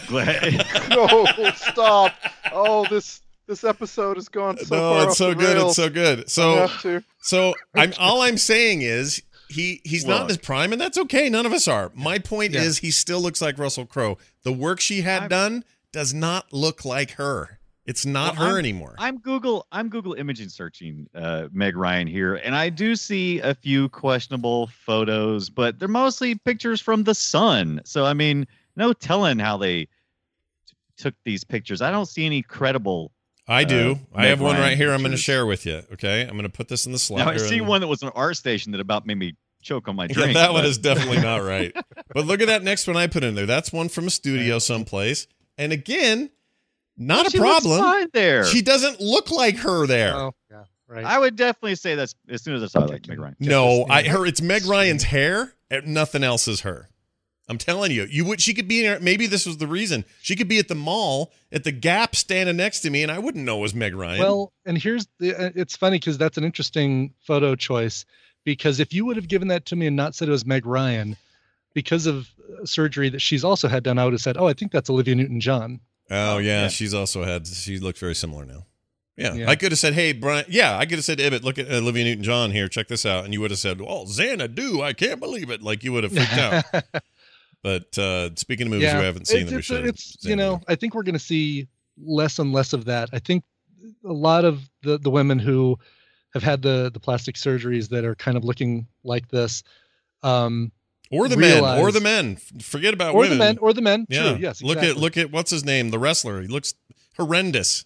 No, stop! Oh, this episode has gone so far. No, it's so good. It's so good. So I'm all I'm saying is he's not in his prime, and that's okay. None of us are. My point is he still looks like Russell Crowe. The work she had done does not look like her. It's not her anymore. I'm Google imaging searching Meg Ryan here, and I do see a few questionable photos, but they're mostly pictures from the sun. So I mean, no telling how they took these pictures. I don't see any credible. I do. I have one right here. I'm going to share with you. Okay, I'm going to put this in the slide. Now I see one that was an art station that about made me choke on my drink. Yeah, that one is definitely not right. But look at that next one I put in there. That's one from a studio someplace. And again, not a problem. Looks fine there. She doesn't look like her there. Oh, yeah, right. I would definitely say that's as soon as I saw like Meg Ryan. No, it's Meg Ryan's hair. Nothing else is her. I'm telling you, she could be in. Maybe this was the reason. She could be at the mall at the Gap, standing next to me, and I wouldn't know it was Meg Ryan. Well, and it's funny because that's an interesting photo choice. Because if you would have given that to me and not said it was Meg Ryan, because of surgery that she's also had done, I would have said, "Oh, I think that's Olivia Newton-John." Oh yeah, she's also had. She looks very similar now. Yeah, I could have said, "Hey, Brian." Yeah, I could have said, "Ibbott, look at Olivia Newton-John here. Check this out," and you would have said, "Oh, Xanadu, I can't believe it!" Like you would have freaked out. But speaking of movies we haven't seen, I think we're going to see less and less of that. I think a lot of the women who have had the plastic surgeries that are kind of looking like this, or the men. Forget about women. Or the men. Yeah. True. Yes. Exactly. Look at what's his name, the wrestler. He looks horrendous.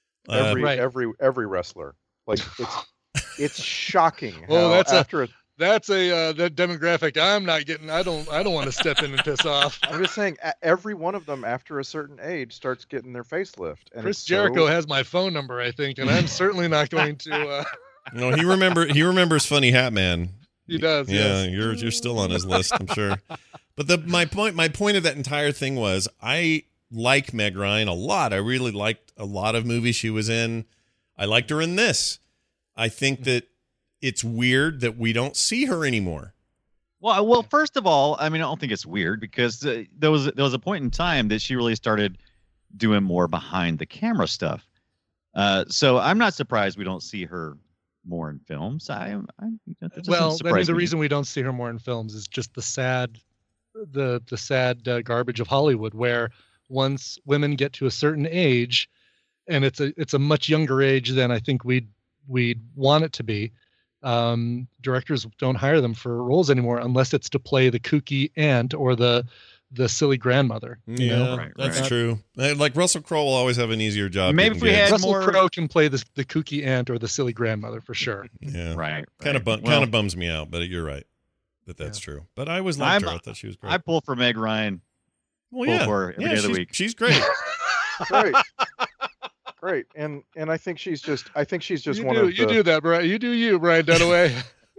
Every wrestler, like it's shocking. That's that demographic I'm not getting. I don't want to step in and piss off. I'm just saying, every one of them after a certain age starts getting their facelift. And Chris Jericho has my phone number, I think, and I'm certainly not going to. No, he remembers Funny Hat Man. He does. Yeah, yes. you're still on his list, I'm sure. But my point of that entire thing was I like Meg Ryan a lot. I really liked a lot of movies she was in. I liked her in this. I think that it's weird that we don't see her anymore. Well, first of all, I mean, I don't think it's weird because there was a point in time that she really started doing more behind the camera stuff. So I'm not surprised we don't see her more in films. The reason we don't see her more in films is just the sad garbage of Hollywood, where once women get to a certain age, and it's a much younger age than I think we'd want it to be, directors don't hire them for roles anymore unless it's to play the kooky aunt or the silly grandmother. You know? Yeah, that's true. Like Russell Crowe will always have an easier job. Maybe if we had Russell more. Crowe can play the kooky aunt or the silly grandmother for sure. Yeah, Right. Kind of bums me out, but you're right. But that's true. But I always liked her. I thought she was great. I pull for Meg Ryan. Well, Pull for her every day of the week. She's great. Great. And I think she's just You one do, of the, you do that, Brian. You do you, Brian Dunaway.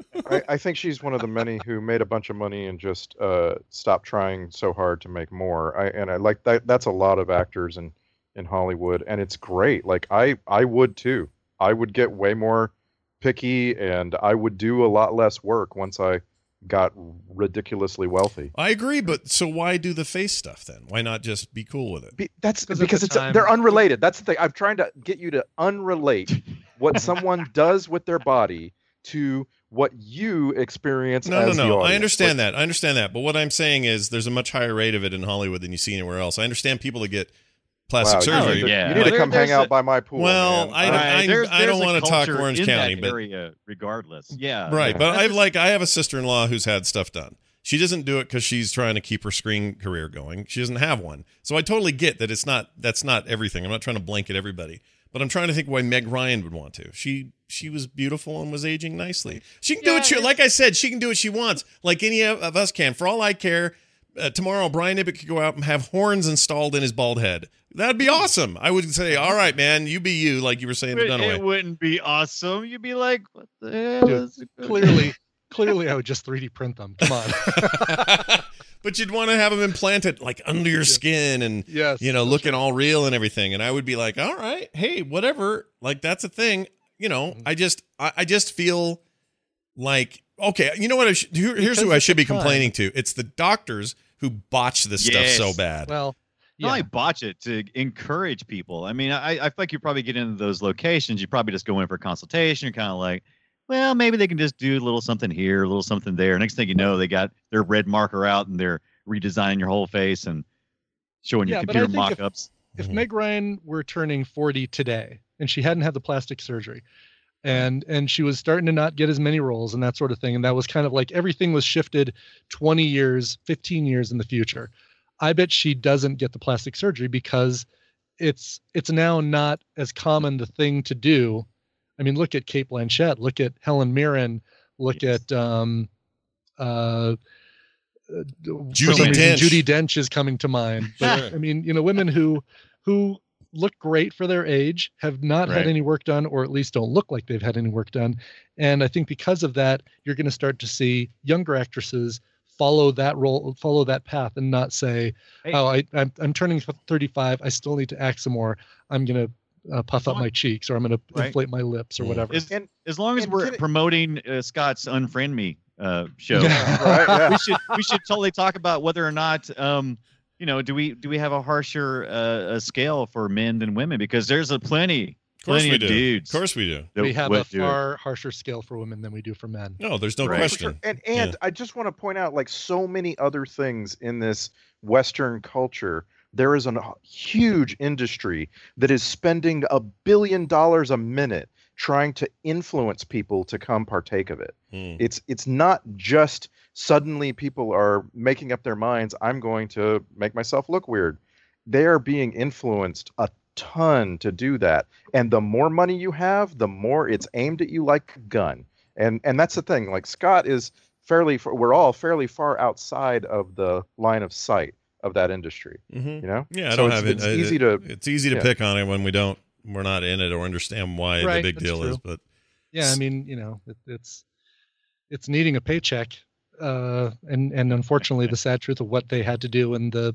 I think she's one of the many who made a bunch of money and just stopped trying so hard to make more. I like that. That's a lot of actors in Hollywood, and it's great. Like I would too. I would get way more picky, and I would do a lot less work once I got ridiculously wealthy. I agree, but so why do the face stuff then? Why not just be cool with it? That's Because because at the time- they're unrelated. That's the thing. I'm trying to get you to unrelate what someone does with their body to what you experience as the No. audience. I understand that. I understand that. But what I'm saying is there's a much higher rate of it in Hollywood than you see anywhere else. I understand people that get plastic Wow, surgery. You need to come hang out by my pool. Well, man. I don't want to talk Orange County, but area regardless. Yeah. right. But I have a sister-in-law who's had stuff done. She doesn't do it because she's trying to keep her screen career going. She doesn't have one. So I totally get that that's not everything. I'm not trying to blanket everybody. But I'm trying to think why Meg Ryan would want to. She was beautiful and was aging nicely. She can do what like I said, she can do what she wants, like any of us can. For all I care, tomorrow Brian Ibbett could go out and have horns installed in his bald head. That'd be awesome. I would say, all right, man, you be you, like you were saying to Dunaway. It wouldn't be awesome. You'd be like, what the hell is it? Clearly, I would just 3D print them. Come on. But you'd want to have them implanted like under your skin and, looking all real and everything. And I would be like, all right, hey, whatever. Like, that's a thing. I just feel like, okay, you know what? Here's who I should be complaining to. It's the doctors who botch this stuff so bad. Well, not only botch it to encourage people. I mean, I feel like you probably get into those locations. You probably just go in for a consultation. You're kind of like, well, maybe they can just do a little something here, a little something there. Next thing you know, they got their red marker out and they're redesigning your whole face and showing you computer mock-ups. If Meg Ryan were turning 40 today and she hadn't had the plastic surgery and she was starting to not get as many roles and that sort of thing, and that was kind of like everything was shifted 20 years, 15 years in the future, I bet she doesn't get the plastic surgery because it's now not as common the thing to do. I mean, look at Cate Blanchett, look at Helen Mirren, look at Judi Dench is coming to mind. But, I mean, women who look great for their age, have not had any work done, or at least don't look like they've had any work done. And I think because of that, you're going to start to see younger actresses follow that path and not say, I'm turning 35. I still need to act some more. I'm going to puff up my cheeks, or I'm going to inflate my lips, or whatever. As long as we're promoting Scott's Unfriend Me show, we should totally talk about whether or not do we have a harsher scale for men than women, because there's plenty of dudes. Of course we do. We have a far harsher scale for women than we do for men. No, there's no question. Sure. And I just want to point out, like so many other things in this Western culture, there is a huge industry that is spending $1 billion a minute trying to influence people to come partake of it. It's not just suddenly people are making up their minds, I'm going to make myself look weird. They are being influenced a ton to do that. And the more money you have, the more it's aimed at you like a gun. And that's the thing. Like Scott is we're all fairly far outside of the line of sight of that industry. Yeah, I so don't have it. It's easy to pick on it when we're not in it or understand why the big deal is. But I mean, it's needing a paycheck, and unfortunately, the sad truth of what they had to do in the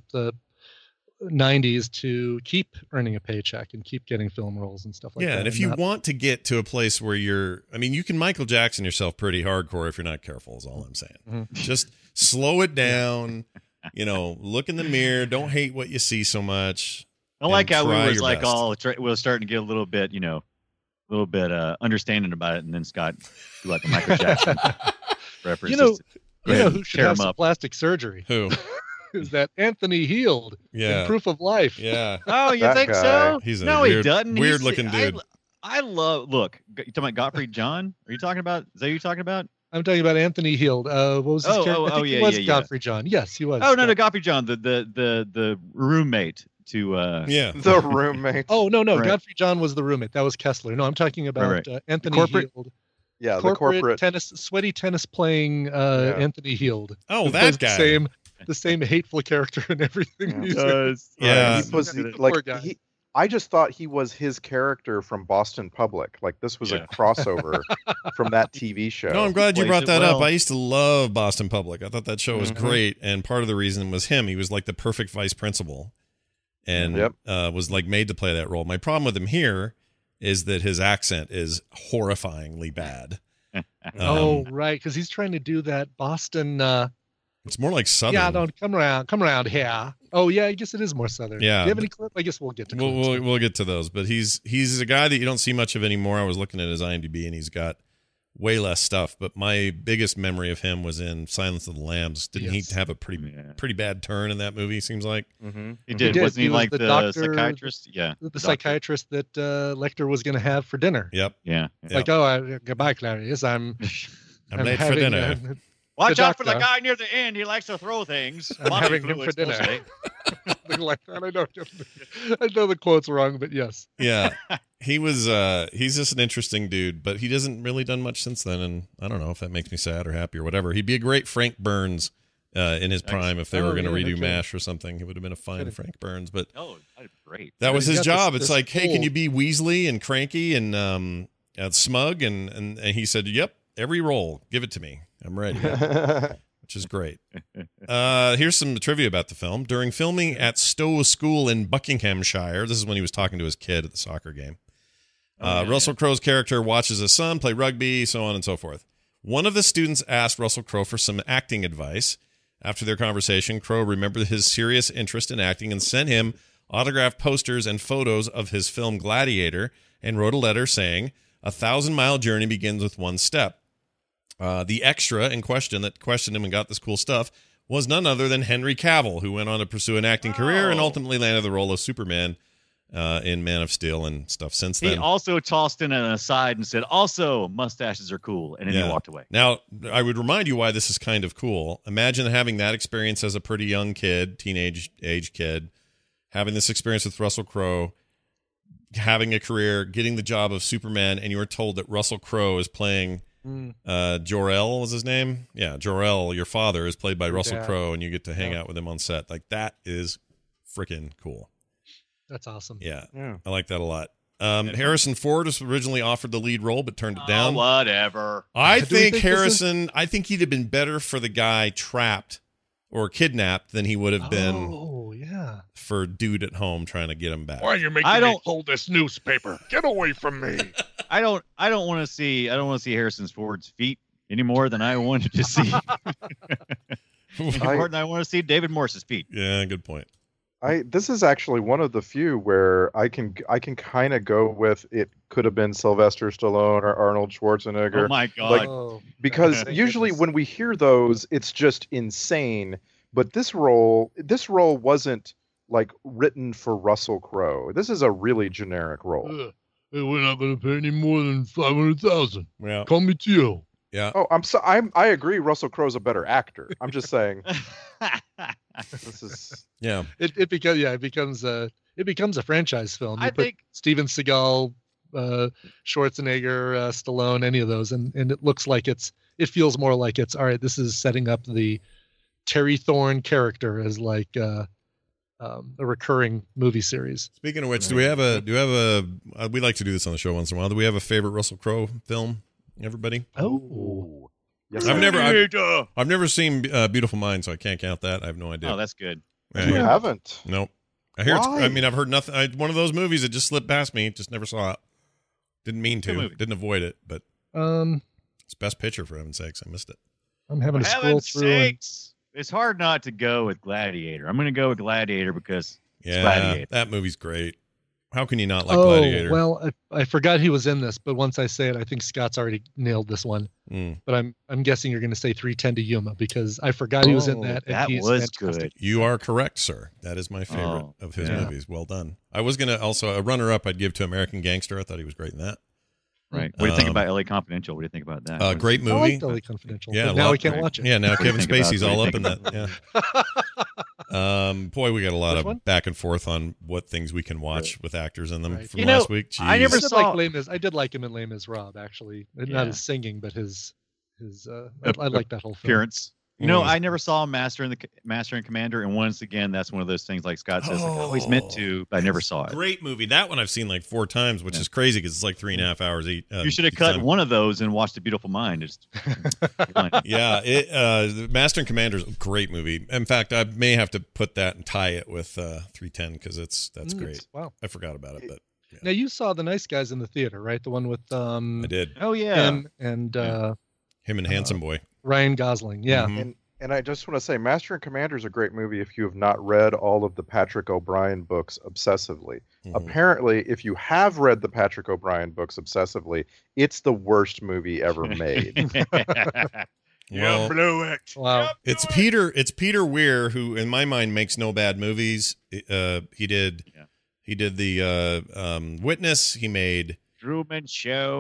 90s to keep earning a paycheck and keep getting film roles and stuff like that. Yeah, and if you want to get to a place where you can Michael Jackson yourself pretty hardcore if you're not careful, is all I'm saying. Just slow it down. Look in the mirror. Don't hate what you see so much. I like how we was like best. We was starting to get a little bit, understanding about it, and then Scott do like the Michael Jackson reference. Who should have some plastic surgery? Who? Is that Anthony Heald? Yeah. In Proof of Life. Yeah. Oh, you think so? He's he doesn't. Weird looking dude. I love. Look, you talking about Gottfried John? Are you talking about? Is that who you're talking about? I'm talking about Anthony Heald. What was his character? I think he was Godfrey John. Yes, he was. Oh no, Gottfried John, the roommate to. The roommate. Oh no, Right. Godfrey John was the roommate. That was Kessler. No, I'm talking about Anthony Heald. Yeah, the the corporate tennis, sweaty tennis playing Anthony Heald. Oh, who that plays guy. The same hateful character and everything. Yeah. He's in. Yeah. He was Poor like guy. I just thought he was his character from Boston Public. Like this was a crossover from that TV show. No, I'm glad you Plays brought it that well. up. I used to love Boston Public. I thought that show was great, and part of the reason was him. He was like the perfect vice principal, and was like made to play that role. My problem with him here is that his accent is horrifyingly bad. Right, because he's trying to do that Boston. It's more like Southern. Yeah, don't come around here. Oh yeah, I guess it is more Southern. Yeah. Do you have any clip? I guess we'll get to clips. We'll get to those, but he's a guy that you don't see much of anymore. I was looking at his IMDb, and he's got way less stuff. But my biggest memory of him was in Silence of the Lambs. Didn't he have a pretty bad turn in that movie? Seems like He did. Wasn't he was like the doctor, psychiatrist? Yeah, the psychiatrist that Lecter was going to have for dinner. Yep. Yeah. Like, goodbye, Clarice. I'm late for dinner. Watch out for the guy near the end. He likes to throw things. I'm having him for dinner. Like that. I know the quote's wrong, but yes. Yeah. He was he's just an interesting dude, but he hasn't really done much since then, and I don't know if that makes me sad or happy or whatever. He'd be a great Frank Burns in his prime if they were going to redo MASH or something. He would have been a fine Frank Burns, but that'd be great. That was his job. It's like, hey, whole... can you be Weasley and cranky and smug? And he said, yep, every role, give it to me. I'm ready. Which is great. Here's some trivia about the film. During filming at Stowe School in Buckinghamshire, this is when he was talking to his kid at the soccer game. Russell Crowe's character watches his son play rugby, so on and so forth. One of the students asked Russell Crowe for some acting advice. After their conversation, Crowe remembered his serious interest in acting and sent him autographed posters and photos of his film Gladiator and wrote a letter saying, 1,000-mile journey begins with one step. The extra in question that questioned him and got this cool stuff was none other than Henry Cavill, who went on to pursue an acting career and ultimately landed the role of Superman in Man of Steel and stuff since then. He also tossed in an aside and said, also, mustaches are cool, and then he walked away. Now, I would remind you why this is kind of cool. Imagine having that experience as a pretty young kid, teenage kid, having this experience with Russell Crowe, having a career, getting the job of Superman, and you were told that Russell Crowe is playing Jor-El was his name. Yeah, Jor-El, your father, is played by Russell Crowe, and you get to hang out with him on set. Like, that is freaking cool. That's awesome. Yeah, I like that a lot. Harrison Ford was originally offered the lead role, but turned it down. Whatever. I think Harrison, I think he'd have been better for the guy trapped or kidnapped than he would have been for dude at home trying to get him back. Why are you making me hold this newspaper? Get away from me. I don't want to see Harrison Ford's feet any more than I wanted to see. More than I want to see David Morse's feet. Yeah, good point. This is actually one of the few where I can kind of go with it could have been Sylvester Stallone or Arnold Schwarzenegger. Oh my God. Because usually when we hear those, it's just insane. But this role wasn't like written for Russell Crowe. This is a really generic role. Hey, we're not going to pay any more than $500,000. Yeah. Call me Tio. Yeah. Oh, I agree. Russell Crowe's a better actor. I'm just saying. This is It becomes a franchise film. You I put think Steven Seagal, Schwarzenegger, Stallone, any of those, and it looks like it feels more like it's all right. This is setting up the Terry Thorne character as like a recurring movie series. Speaking of which, do we have we like to do this on the show once in a while. Do we have a favorite Russell Crowe film? Everybody? Oh, yes. I've never seen Beautiful Mind, so I can't count that. I have no idea. Oh, that's good. You haven't? Nope. I've heard nothing. One of those movies that just slipped past me. Just never saw it. Didn't mean to. Didn't avoid it, but it's Best Picture for heaven's sakes. I missed it. I'm having to scroll through. It's hard not to go with Gladiator. I'm going to go with Gladiator because it's Yeah, Gladiator. that movie's great. How can you not like Gladiator? Well, I forgot he was in this, but once I say it, I think Scott's already nailed this one. But I'm guessing you're going to say 3:10 to Yuma because I forgot he was in that. And That he's was fantastic. good. You are correct, sir. That is my favorite of his movies. Well done. I was going to also, a runner-up I'd give to American Gangster. I thought he was great in that. Right. What do you think about LA Confidential? What do you think about that? Great I movie. like LA Confidential. Yeah, but now we can't watch it. Yeah, now What do you Kevin think about- Spacey's what do you all up think in that. Yeah. Boy, we got a lot Which of one? back and forth on what things we can watch with actors in them Right. from You know, last week. Jeez. I never I did saw- like Les Mis. I did like him in Les Mis Rob, actually. Yeah. Not his singing, but his I like that whole film. Appearance. You know, I never saw Master and Commander, and once again, that's one of those things like Scott says, like, oh, he's meant to, but I never saw it. Great movie. That one I've seen like 4 times, which is crazy because it's like 3.5 hours each. You should have cut one of those and watched A Beautiful Mind. Just Yeah, Master and Commander is a great movie. In fact, I may have to put that and tie it with 3:10 because that's great. Wow. I forgot about it, but Now you saw The Nice Guys in the theater, right? The one with I did. Oh yeah. him and Him and Handsome Boy. Ryan Gosling. Yeah. Mhm. And I just want to say, Master and Commander is a great movie if you have not read all of the Patrick O'Brien books obsessively. Apparently, if you have read the Patrick O'Brien books obsessively, it's the worst movie ever made. Well, Wow. it's Peter Weir who, in my mind, makes no bad movies. He did the Witness. He made Truman Show.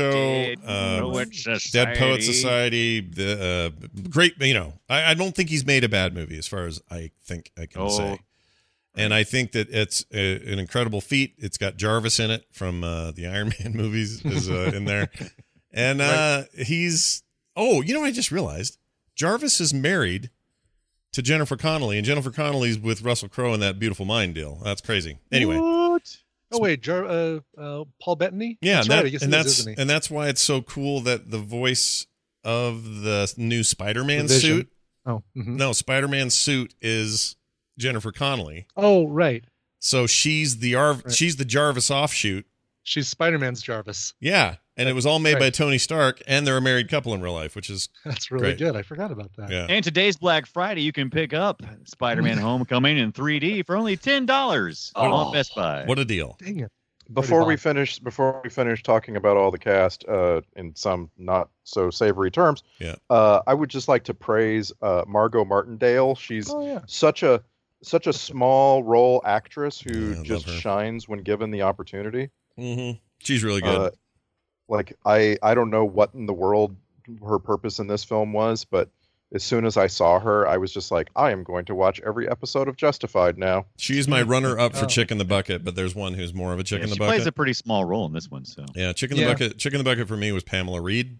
Dead Poet Society. The great. You know, I don't think he's made a bad movie as far as I think I can say. And I think that it's an incredible feat. It's got Jarvis in it from the Iron Man movies is in there. And he's... Oh, you know, I just realized Jarvis is married to Jennifer Connelly, and Jennifer Connelly's with Russell Crowe in that Beautiful Mind deal. That's crazy. Anyway. What? Oh, wait. Paul Bettany? Yeah, That's right. I guess he is, isn't he? and that's why it's so cool that the voice of the new Spider-Man The Vision. suit... Oh, mhm. No, Spider-Man's suit is Jennifer Connelly. Oh, right. So she's the Jarvis offshoot. She's Spider-Man's Jarvis. Yeah, and it was all made by Tony Stark, and they're a married couple in real life, which is That's really great. good. I forgot about that. Yeah. And today's Black Friday, you can pick up Spider-Man Homecoming in 3D for only $10 on Best Buy. What a deal. Dang it. Before we finish talking about all the cast in some not so savory terms, I would just like to praise Margot Martindale. She's such a small role actress who just shines when given the opportunity. Mm-hmm. She's really good. I don't know what in the world her purpose in this film was, but as soon as I saw her, I was just like, I am going to watch every episode of Justified now. She's my runner-up for Chick in the Bucket, but there's one who's more of a Chick in the Bucket. She plays a pretty small role in this one, so. Yeah, Chick in the Bucket. Chick in the Bucket for me was Pamela Reed.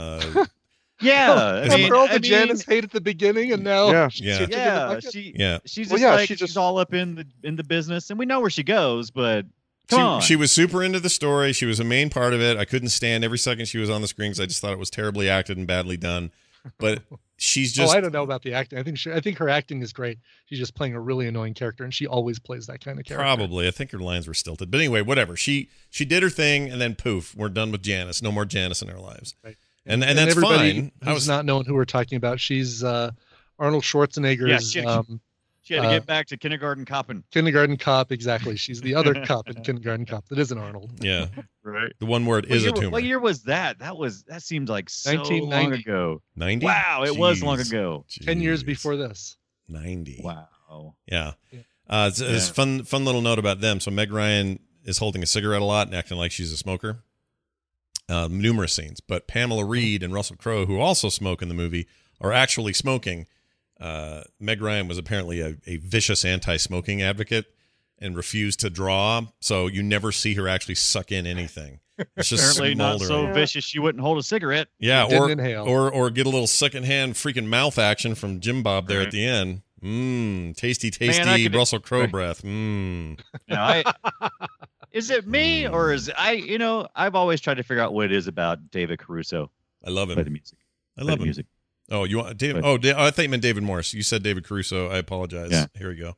Yeah, the girl that Janice hated at the beginning, and now she's just she's all up in the business, and we know where she goes, but come on. She was super into the story. She was a main part of it. I couldn't stand every second she was on the screen because I just thought it was terribly acted and badly done. But she's just... I don't know about the acting. I think her acting is great. She's just playing a really annoying character, and she always plays that kind of character. Probably. I think her lines were stilted. But anyway, whatever. She did her thing, and then poof, we're done with Janice. No more Janice in our lives. Right. And that's fine. I was not knowing who we're talking about. She's Arnold Schwarzenegger's... She had to get back to Kindergarten Coppin'. Kindergarten Cop, exactly. She's the other cop in Kindergarten Cop that isn't Arnold. Yeah. Right. The one where it is a tumor. What year was that? That seemed like so 1990. long ago. 90? Wow, it was long ago. 10 years before this. 90. Wow. Yeah. It's a fun little note about them. So Meg Ryan is holding a cigarette a lot and acting like she's a smoker. Numerous scenes. But Pamela Reed and Russell Crowe, who also smoke in the movie, are actually smoking. Meg Ryan was apparently a vicious anti-smoking advocate and refused to draw, so you never see her actually suck in anything. It's just apparently not so smoldering. vicious she wouldn't hold a cigarette. Yeah, Didn't inhale. or get a little secondhand freaking mouth action from Jim Bob there at the end. Tasty Russell Crowe breath. Now, is it me or is I've always tried to figure out what it is about David Caruso. I love him. Play the music. I love him. Music. Oh, you want David? Oh, I thought you meant David Morris. You said David Caruso. I apologize. Yeah. Here we go.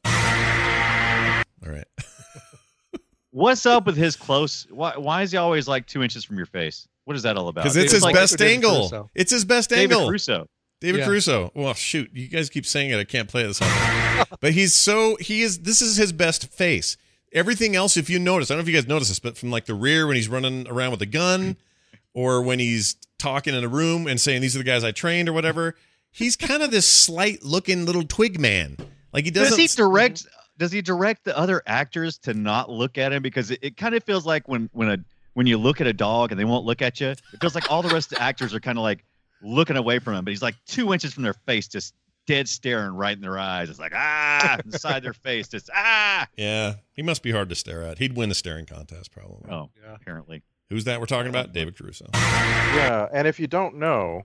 All right. What's up with his close? Why is he always like 2 inches from your face? What is that all about? Because it's his like best David angle. Caruso. It's his best David angle. Caruso. David Caruso. Well, shoot, you guys keep saying it. I can't play this song. But this is his best face. Everything else, if you notice, I don't know if you guys notice this, but from like the rear when he's running around with a gun, or when he's talking in a room and saying these are the guys I trained or whatever, he's kind of this slight looking little twig man. Like he doesn't. Does he direct the other actors to not look at him? Because it kind of feels like when you look at a dog and they won't look at you, it feels like all the rest of the actors are kind of like looking away from him, but he's like 2 inches from their face, just dead staring right in their eyes. It's like, inside their face, just, Yeah, he must be hard to stare at. He'd win the staring contest, probably. Oh, yeah. Apparently. Who's that we're talking about? David Caruso. Yeah, and if you don't know,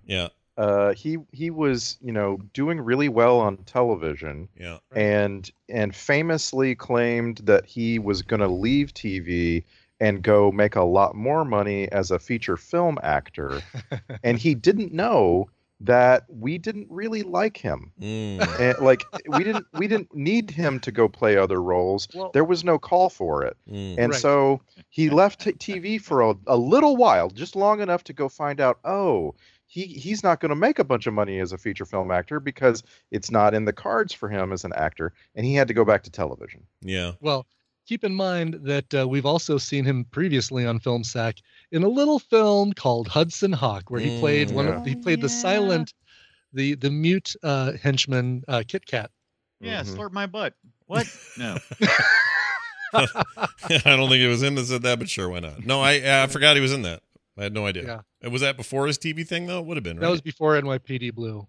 he was, doing really well on television. Yeah. And famously claimed that he was going to leave TV and go make a lot more money as a feature film actor. And he didn't know that we didn't really like him. And, we didn't need him to go play other roles. Well, there was no call for it. And Right. so he left TV for a little while, just long enough to go find out, he's not going to make a bunch of money as a feature film actor because it's not in the cards for him as an actor, and he had to go back to television. Yeah. Well, keep in mind that we've also seen him previously on Film Sack in a little film called Hudson Hawk, where he played the silent, the mute henchman Kit Kat. Yeah, slurp my butt. What? No. I don't think it was him that said that, but sure, why not? No, I forgot he was in that. I had no idea. Yeah. Was that before his TV thing, though? Would have been, right? That was before NYPD Blue.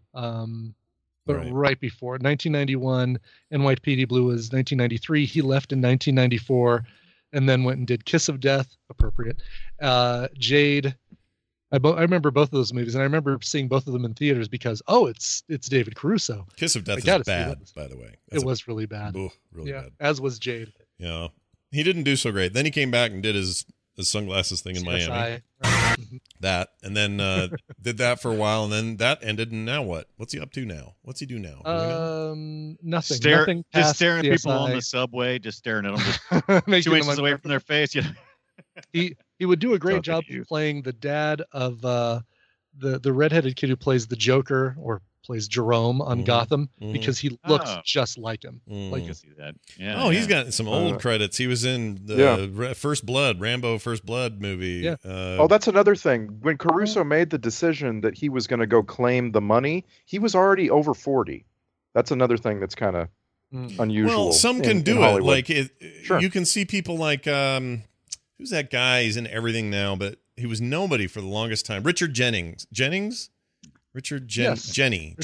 But right before 1991, NYPD Blue was 1993. He left in 1994, and then went and did Kiss of Death, appropriate. Jade. I remember both of those movies, and I remember seeing both of them in theaters because it's David Caruso. Kiss of Death is bad, by the way. It was really bad. Really bad. As was Jade. Yeah, he didn't do so great. Then he came back and did his sunglasses thing in Miami. That, and then did that for a while, and then that ended. And now what? What's he up to now? What's he do now? Nothing. Nothing Just staring at people on CSI. the subway, just staring at them, just 2 inches away from their face. He would do a great Talking job to you. playing the dad of the redheaded kid who plays the Joker or plays Jerome on Gotham because he looks just like him. Like to see that. Yeah. Oh, he's got some old credits. He was in the First Blood, Rambo First Blood movie. Yeah. That's another thing. When Caruso made the decision that he was going to go claim the money, he was already over 40. That's another thing that's kind of unusual. Well, some can do it. Hollywood. Like Sure. you can see people like who's that guy? He's in everything now, but he was nobody for the longest time. Richard Jennings. Richard Yes. Jennings.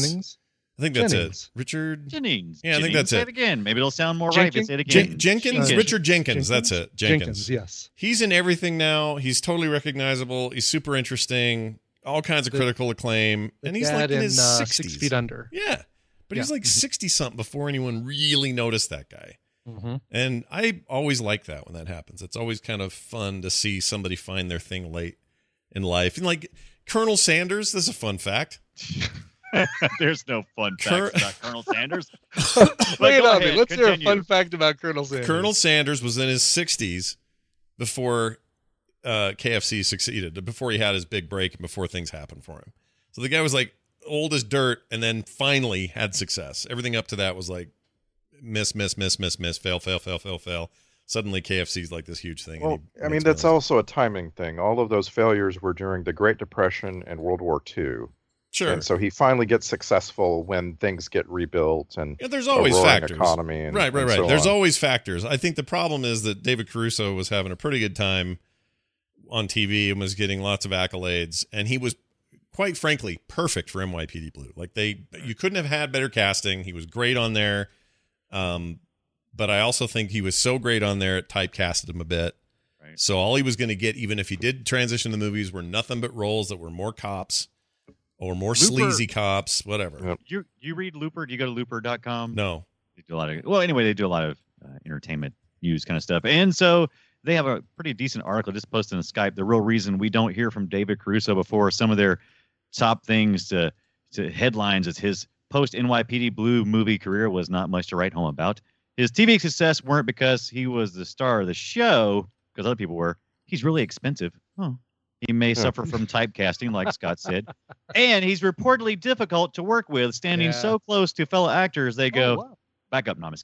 I think that's it. Richard Jennings. Yeah, I think that's Say it. it again. Maybe it'll sound more right if you say it again. Jenkins. Richard Jenkins. That's it. Jenkins. Yes. He's in everything now. He's totally recognizable. He's super interesting. All kinds of critical acclaim, and he's like in his 60s. 6 Feet Under. Yeah, but he's like 60 something before anyone really noticed that guy. Mm-hmm. And I always like that when that happens. It's always kind of fun to see somebody find their thing late in life. And like Colonel Sanders, this is a fun fact. There's no fun facts about Colonel Sanders. Lay it go on me. ahead, Let's hear a continue. fun fact about Colonel Sanders. Colonel Sanders was in his 60s before KFC succeeded, before he had his big break and before things happened for him. So the guy was like old as dirt and then finally had success. Everything up to that was like miss, fail. Suddenly KFC's like this huge thing. Well, I mean, that's also a timing thing. All of those failures were during the Great Depression and World War II. Sure. And so he finally gets successful when things get rebuilt and there's always a roaring factors. economy. And, right. and so There's on. always factors. I think the problem is that David Caruso was having a pretty good time on TV and was getting lots of accolades, and he was, quite frankly, perfect for NYPD Blue. Like you couldn't have had better casting. He was great on there. But I also think he was so great on there, it typecasted him a bit. Right. So all he was going to get, even if he did transition to movies, were nothing but roles that were more cops or more sleazy cops, whatever. Yep. You read Looper? Do you go to looper.com? No. They do a lot of, they do a lot of entertainment news kind of stuff. And so they have a pretty decent article just posted on Skype. The real reason we don't hear from David Caruso before some of their top things to headlines is his post NYPD Blue movie career was not much to write home about. His TV success weren't because he was the star of the show, because other people were. He's really expensive. Oh. He may suffer from typecasting, like Scott said. And he's reportedly difficult to work with, standing so close to fellow actors, they go, back up, no, I'm just kidding.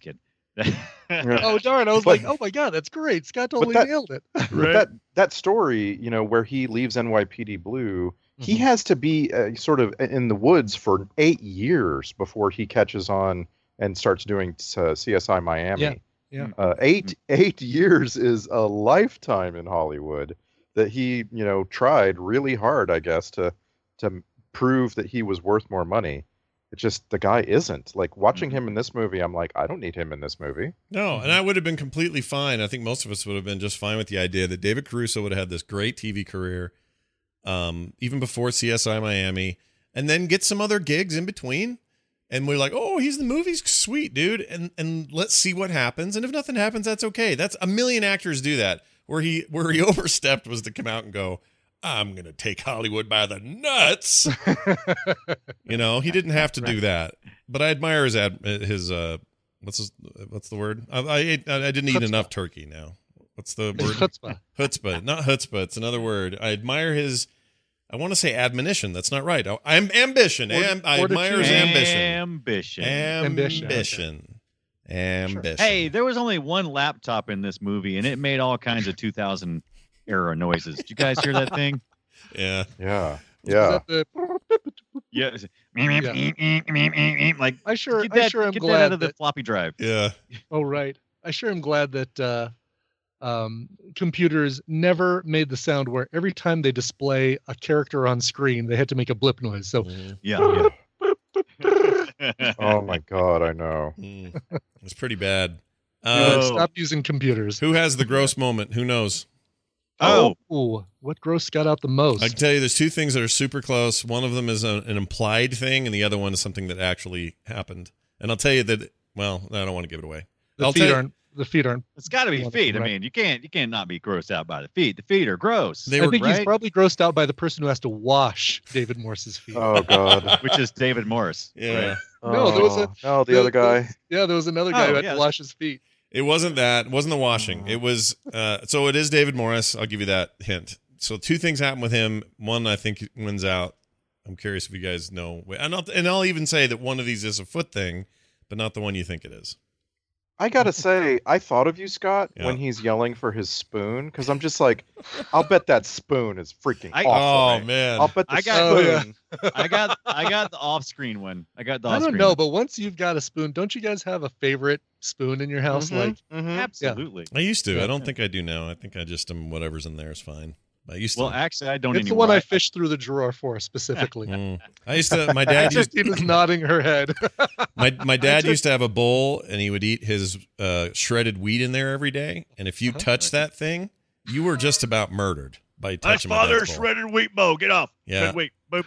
Oh darn! I was But- like, oh my god, that's great. Scott totally that- nailed it. But that story, where he leaves NYPD Blue, he has to be sort of in the woods for 8 years before he catches on and starts doing CSI Miami. Yeah. 8 years is a lifetime in Hollywood that he, tried really hard, I guess, to prove that he was worth more money. It's just the guy isn't. Like watching him in this movie, I'm like, I don't need him in this movie. No, and I would have been completely fine. I think most of us would have been just fine with the idea that David Caruso would have had this great TV career, even before CSI Miami, and then get some other gigs in between. And we're like, oh, he's in the movies, sweet, dude. And let's see what happens. And if nothing happens, that's okay. That's a million actors do that. Where he overstepped was to come out and go, I'm gonna take Hollywood by the nuts. He didn't have to do that. But I admire his what's the word? I didn't eat enough turkey now. What's the word? Chutzpah. Chutzpah, not chutzpah. It's another word. I admire his. I want to say admonition. That's not right. I'm ambition. I admire his ambition. Ambition. Hey, there was only one laptop in this movie, and it made all kinds of 2000 era noises. Did you guys hear that thing? Yeah. Yeah. Is that the- Yeah. Like I sure get that am out glad of the that. floppy drive. Yeah. Oh right. I sure am glad that computers never made the sound where every time they display a character on screen, they had to make a blip noise. So Yeah. Oh my God, I know. It's pretty bad. stop using computers. Who has the gross moment? Who knows? Oh, what gross got out the most? I can tell you there's two things that are super close. One of them is an implied thing, and the other one is something that actually happened. And I'll tell you that, well, I don't want to give it away. The feet aren't. It's got to be feet. Right. I mean, you can't not be grossed out by the feet. The feet are gross. They I were think he's right? probably grossed out by the person who has to wash David Morse's feet. Oh God. Which is David Morris. Yeah. No, there was the other guy. Yeah, there was another guy who had yeah. to wash his feet. It wasn't that. It wasn't the washing. It was, so it is David Morris. I'll give you that hint. So two things happen with him. One, I think, wins out. I'm curious if you guys know. And I'll even say that one of these is a foot thing, but not the one you think it is. I gotta say, I thought of you, Scott, Yeah. when he's yelling for his spoon, because I'm just like, I'll bet that spoon is freaking I- awful. Oh, man. I'll bet the I got- spoon. I got the off-screen one. I got the I off-screen. don't know, but once you've got a spoon, don't you guys have a favorite spoon in your house? Like, Absolutely. I used to. Yeah. I don't think I do now. I think I just am whatever's in there is fine. I used to. Well, actually, I don't it's the anymore. one I fished through the drawer for specifically. I used to. My dad used. Christina's nodding her head. My dad used to have a bowl, and he would eat his shredded wheat in there every day. And if you touched that thing, you were just about murdered by touching my dad's bowl. shredded wheat bowl. Get off. Yeah. Wheat. Boop.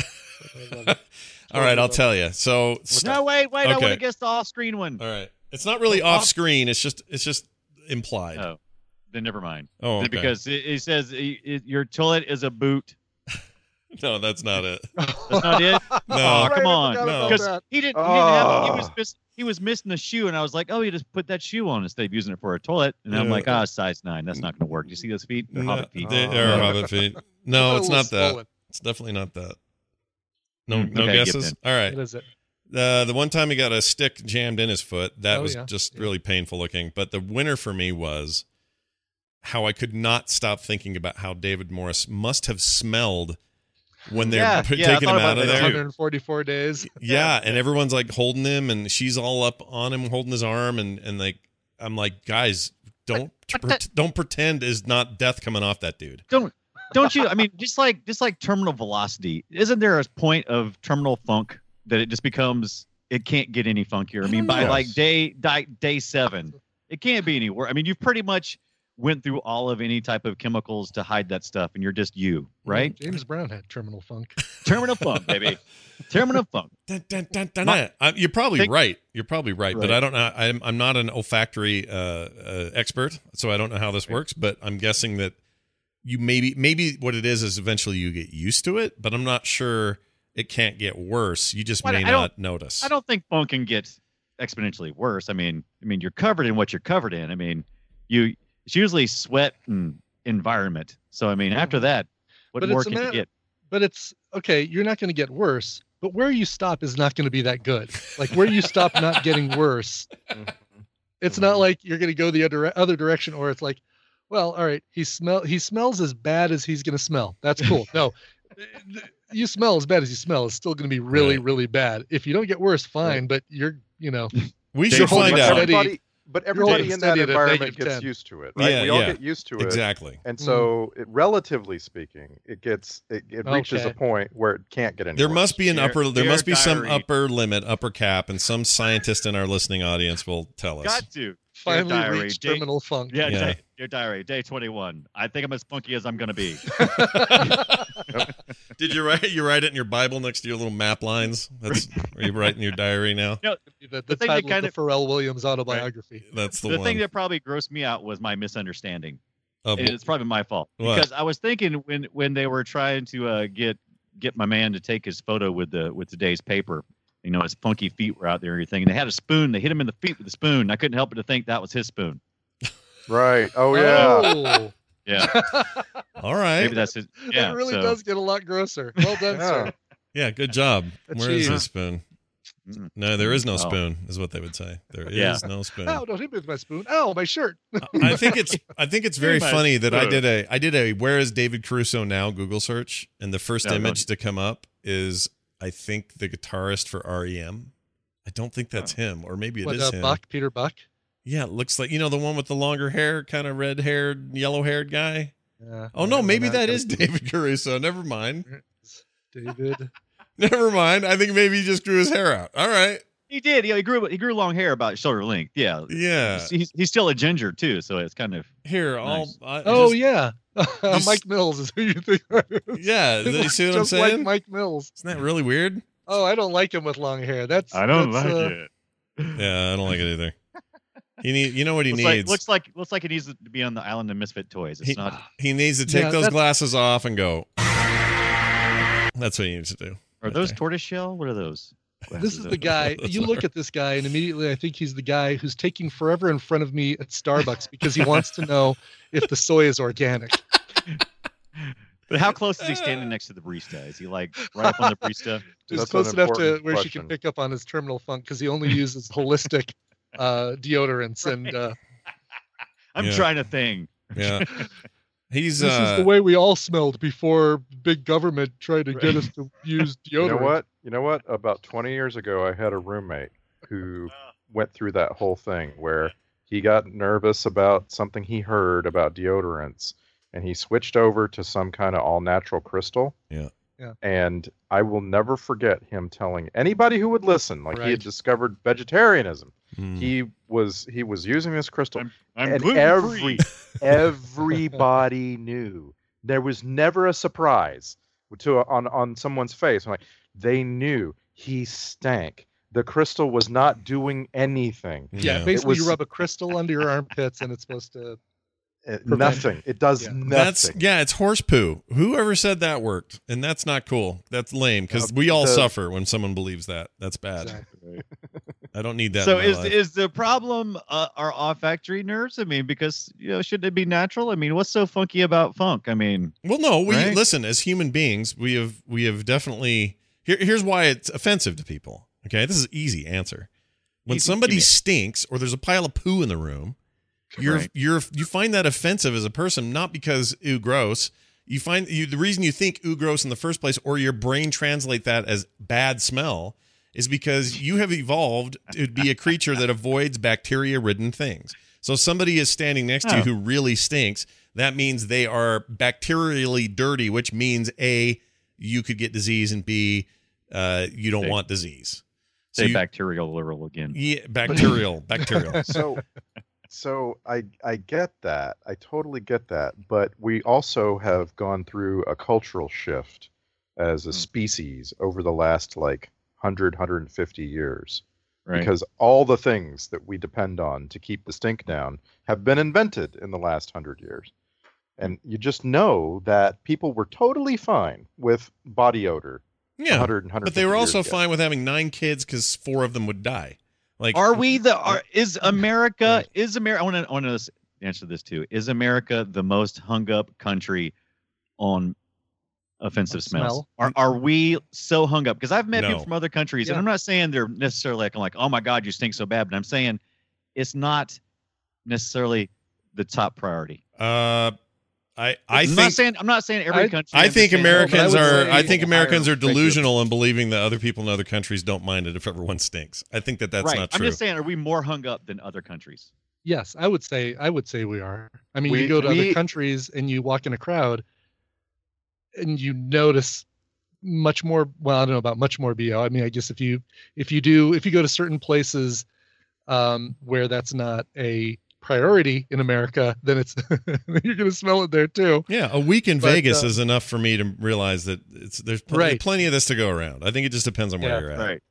All right, I'll tell you. So, No, wait. I want Okay. to guess the off-screen one. all right, it's not really off screen. It's just implied. Oh, then never mind. Oh, okay. Because it says your toilet is a boot. No, that's not it. That's not it. No. Oh, come Right, I on. forgot about Because that. he didn't have it. Oh. He was missing the shoe, and I was like, oh, you just put that shoe on instead of using it for a toilet. And I'm Yeah. like, size 9. That's not going to work. Do you see those feet? They're hobbit feet. They Oh. are hobbit feet. No, it's A not little that. swollen. It's definitely not that. No, Okay, no give guesses. then. All right. What is it? The one time he got a stick jammed in his foot, that Oh, was yeah. just really painful looking. But the winner for me was how I could not stop thinking about how David Morris must have smelled when they're Yeah, taking I him thought out about of that there. too. 144 days. Yeah, and everyone's like holding him, and she's all up on him, holding his arm, and like I'm like, guys, don't pretend is not death coming off that dude. Don't you? I mean, just like terminal velocity. Isn't there a point of terminal funk that it just becomes it can't get any funkier? I mean, by Yes. like day 7, it can't be any worse. I mean, you've pretty much went through all of any type of chemicals to hide that stuff, and you're just you, right? James Brown had terminal funk. Terminal funk, baby. Terminal funk. Dun, dun, dun, dun, dun. You're probably Think- right. You're probably right, but Right. I don't know. I'm not an olfactory expert, so I don't know how this works. But I'm guessing that you maybe what it is eventually you get used to it, but I'm not sure it can't get worse. You just Well, may I don't- not notice. I don't think funk can get exponentially worse. I mean, you're covered in what you're covered in. I mean, it's usually sweat and environment. So I mean, after that, what But more it's a can you matter- get? But it's okay. You're not going to get worse, but where you stop is not going to be that good. Like where you stop not getting worse, It's not like you're going to go the other direction, or it's like, well, all right, he smells as bad as he's going to smell. That's cool. No, you smell as bad as you smell. It's still going to be really, really bad. If you don't get worse, fine. But we should find out. But everybody in that environment gets 10. used to it, right? We all get used to it. Exactly. And so, relatively speaking, it reaches a point where it can't get any There worse. must be some diary. upper limit, upper cap, and some scientist in our listening audience will tell us. Got to. Finally diary, reached terminal funk. Yeah. Dear diary, day 21. I think I'm as funky as I'm going to be. Did you write it in your Bible next to your little map lines? Are you writing your diary now? No, The thing title that of the Pharrell Williams autobiography. That's the the one. thing that probably grossed me out was my misunderstanding. Of- And it's probably my fault. What? Because I was thinking when they were trying to get my man to take his photo with today's paper, his funky feet were out there and everything. And they had a spoon. They hit him in the feet with a spoon. I couldn't help but to think that was his spoon. Right. Oh, yeah. Oh, Yeah. All right. Maybe that's it. Yeah. it really so- does get a lot grosser. Well done, sir. Yeah, good job. Where is Achieved. the spoon? No, there is no spoon, is what they would say. There is no spoon. Ow, don't hit me with my spoon. Ow, my shirt. I think it's very Very funny that I spoon. did a where is David Caruso now Google search, and the first image to come up is I think the guitarist for REM. I don't think that's him, or maybe it is him. Buck, Peter Buck? Yeah, it looks like the one with the longer hair, kind of red-haired, yellow-haired guy. Yeah. Oh no, maybe that is David Caruso. Never mind. David. Never mind. I think maybe he just grew his hair out. All right. He did. Yeah, he grew long hair about shoulder length. Yeah. Yeah. He's still a ginger too, so it's kind of Here, Nice. Yeah. Mike Mills is who you think that is. Yeah, you see what I'm Just saying? like Mike Mills. Isn't that really weird? Oh, I don't like him with long hair. That's I don't that's, like it. Yeah, I don't like it either. You know what he needs? Looks like he needs to be on the island of misfit toys. It's not. He needs to take Yeah, those that's- glasses off and go. That's what he needs to do. Are right those there. tortoise shell? What are those? This is the guy. You look at this guy, and immediately I think he's the guy who's taking forever in front of me at Starbucks because he wants to know if the soy is organic. But how close is he standing next to the barista? Is he like right up on the barista? Just That's close an enough to important where she question. can pick up on his terminal funk because he only uses holistic deodorants. And I'm Yeah. trying to think. Yeah. He's this is the way we all smelled before big government tried to get us to use deodorant. You know what? About 20 years ago, I had a roommate who went through that whole thing where he got nervous about something he heard about deodorants, and he switched over to some kind of all-natural crystal. Yeah. Yeah. And I will never forget him telling anybody who would listen, like he Right. had discovered vegetarianism. Mm. He was using this crystal, I'm and gluten-free. everybody knew. There was never a surprise on someone's face. I'm like, they knew he stank. The crystal was not doing anything. Yeah, Yeah. basically It was- you rub a crystal under your armpits and it's supposed to. Nothing. It does Yeah. nothing. It's horse poo. Whoever said that worked, and that's not cool. That's lame because we all suffer when someone believes that. That's bad. Exactly. I don't need that. So in my life. is the problem our olfactory nerves? I mean, because shouldn't it be natural? I mean, what's so funky about funk? I mean, Well, no. We Right? listen as human beings. We have definitely. Here's why it's offensive to people. Okay, this is an easy answer. When Easy, somebody give me it. stinks or there's a pile of poo in the room, you find that offensive as a person, not because ooh gross. You find the reason you think ooh gross in the first place, or your brain translate that as bad smell, is because you have evolved to be a creature that avoids bacteria-ridden things. So if somebody is standing next to you who really stinks, that means they are bacterially dirty, which means A, you could get disease, and B, you don't want disease. So say you- bacterial literal again. Yeah, bacterial. So I get that. I totally get that. But we also have gone through a cultural shift as a species over the last 150 years. Right. Because all the things that we depend on to keep the stink down have been invented in the last 100 years. And you just know that people were totally fine with body odor. Yeah, 100, but they were 150 also years ago. fine with having 9 kids because 4 of them would die. Like, Is America I want to answer this too. Is America the most hung up country on offensive On smells? smell? Are we so hung up? Because I've met No. people from other countries, and Yeah. I'm not saying they're necessarily like, oh my God, you stink so bad, but I'm saying it's not necessarily the top priority. I'm not saying every country. I think Americans higher are delusional in believing that other people in other countries don't mind it if everyone stinks. I think that's right. not true. I'm just saying, are we more hung up than other countries? Yes, I would say we are. I mean, you go to other countries and you walk in a crowd and you notice much more. Well, I don't know about much more BO. I mean, I guess if you go to certain places where that's not a priority in America, then it's you're going to smell it there too. Yeah, a week in Vegas is enough for me to realize that there's plenty of this to go around. I think it just depends on where you're at. Right.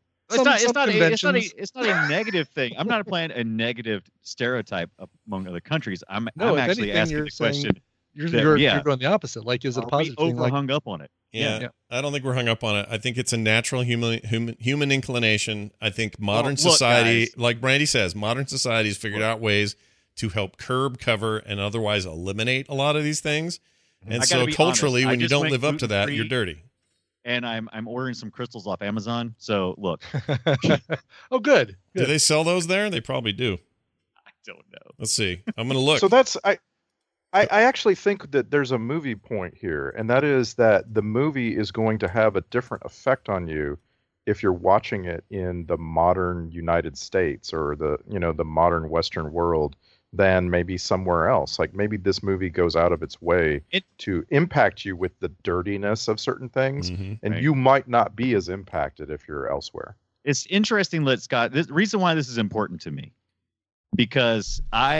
It's not a negative thing. I'm not applying a negative stereotype among other countries. I'm actually asking the question. You're going the opposite. Like, is it a positive thing? Hung up on it? Yeah, I don't think we're hung up on it. I think it's a natural human inclination. I think modern society, like Brandy says, modern society has figured out ways to help curb, cover, and otherwise eliminate a lot of these things. And so culturally, when you don't live up to that, you're dirty. And I'm ordering some crystals off Amazon. So look. Oh, good. Do they sell those there? They probably do. I don't know. Let's see. I'm going to look. So that's I actually think that there's a movie point here, and that is that the movie is going to have a different effect on you if you're watching it in the modern United States or the modern Western world than maybe somewhere else. Like maybe this movie goes out of its way to impact you with the dirtiness of certain things, and you might not be as impacted if you're elsewhere. It's interesting, Scott. The reason why this is important to me, because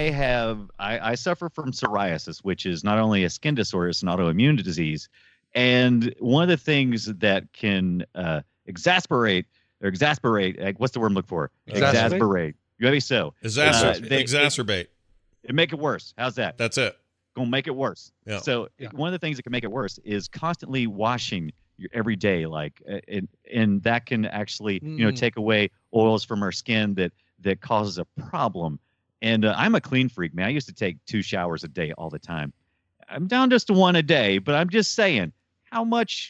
I suffer from psoriasis, which is not only a skin disorder, it's an autoimmune disease. And one of the things that can exasperate, like, what's the word I'm looking for? Exasperate. You maybe so. Exacerbate. It make it worse. How's that? That's it. Gonna make it worse. Yeah. So one of the things that can make it worse is constantly washing your every day, like, and that can actually take away oils from our skin that causes a problem. And I'm a clean freak, man. I used to take 2 showers a day all the time. I'm down just to 1 a day, but I'm just saying how much.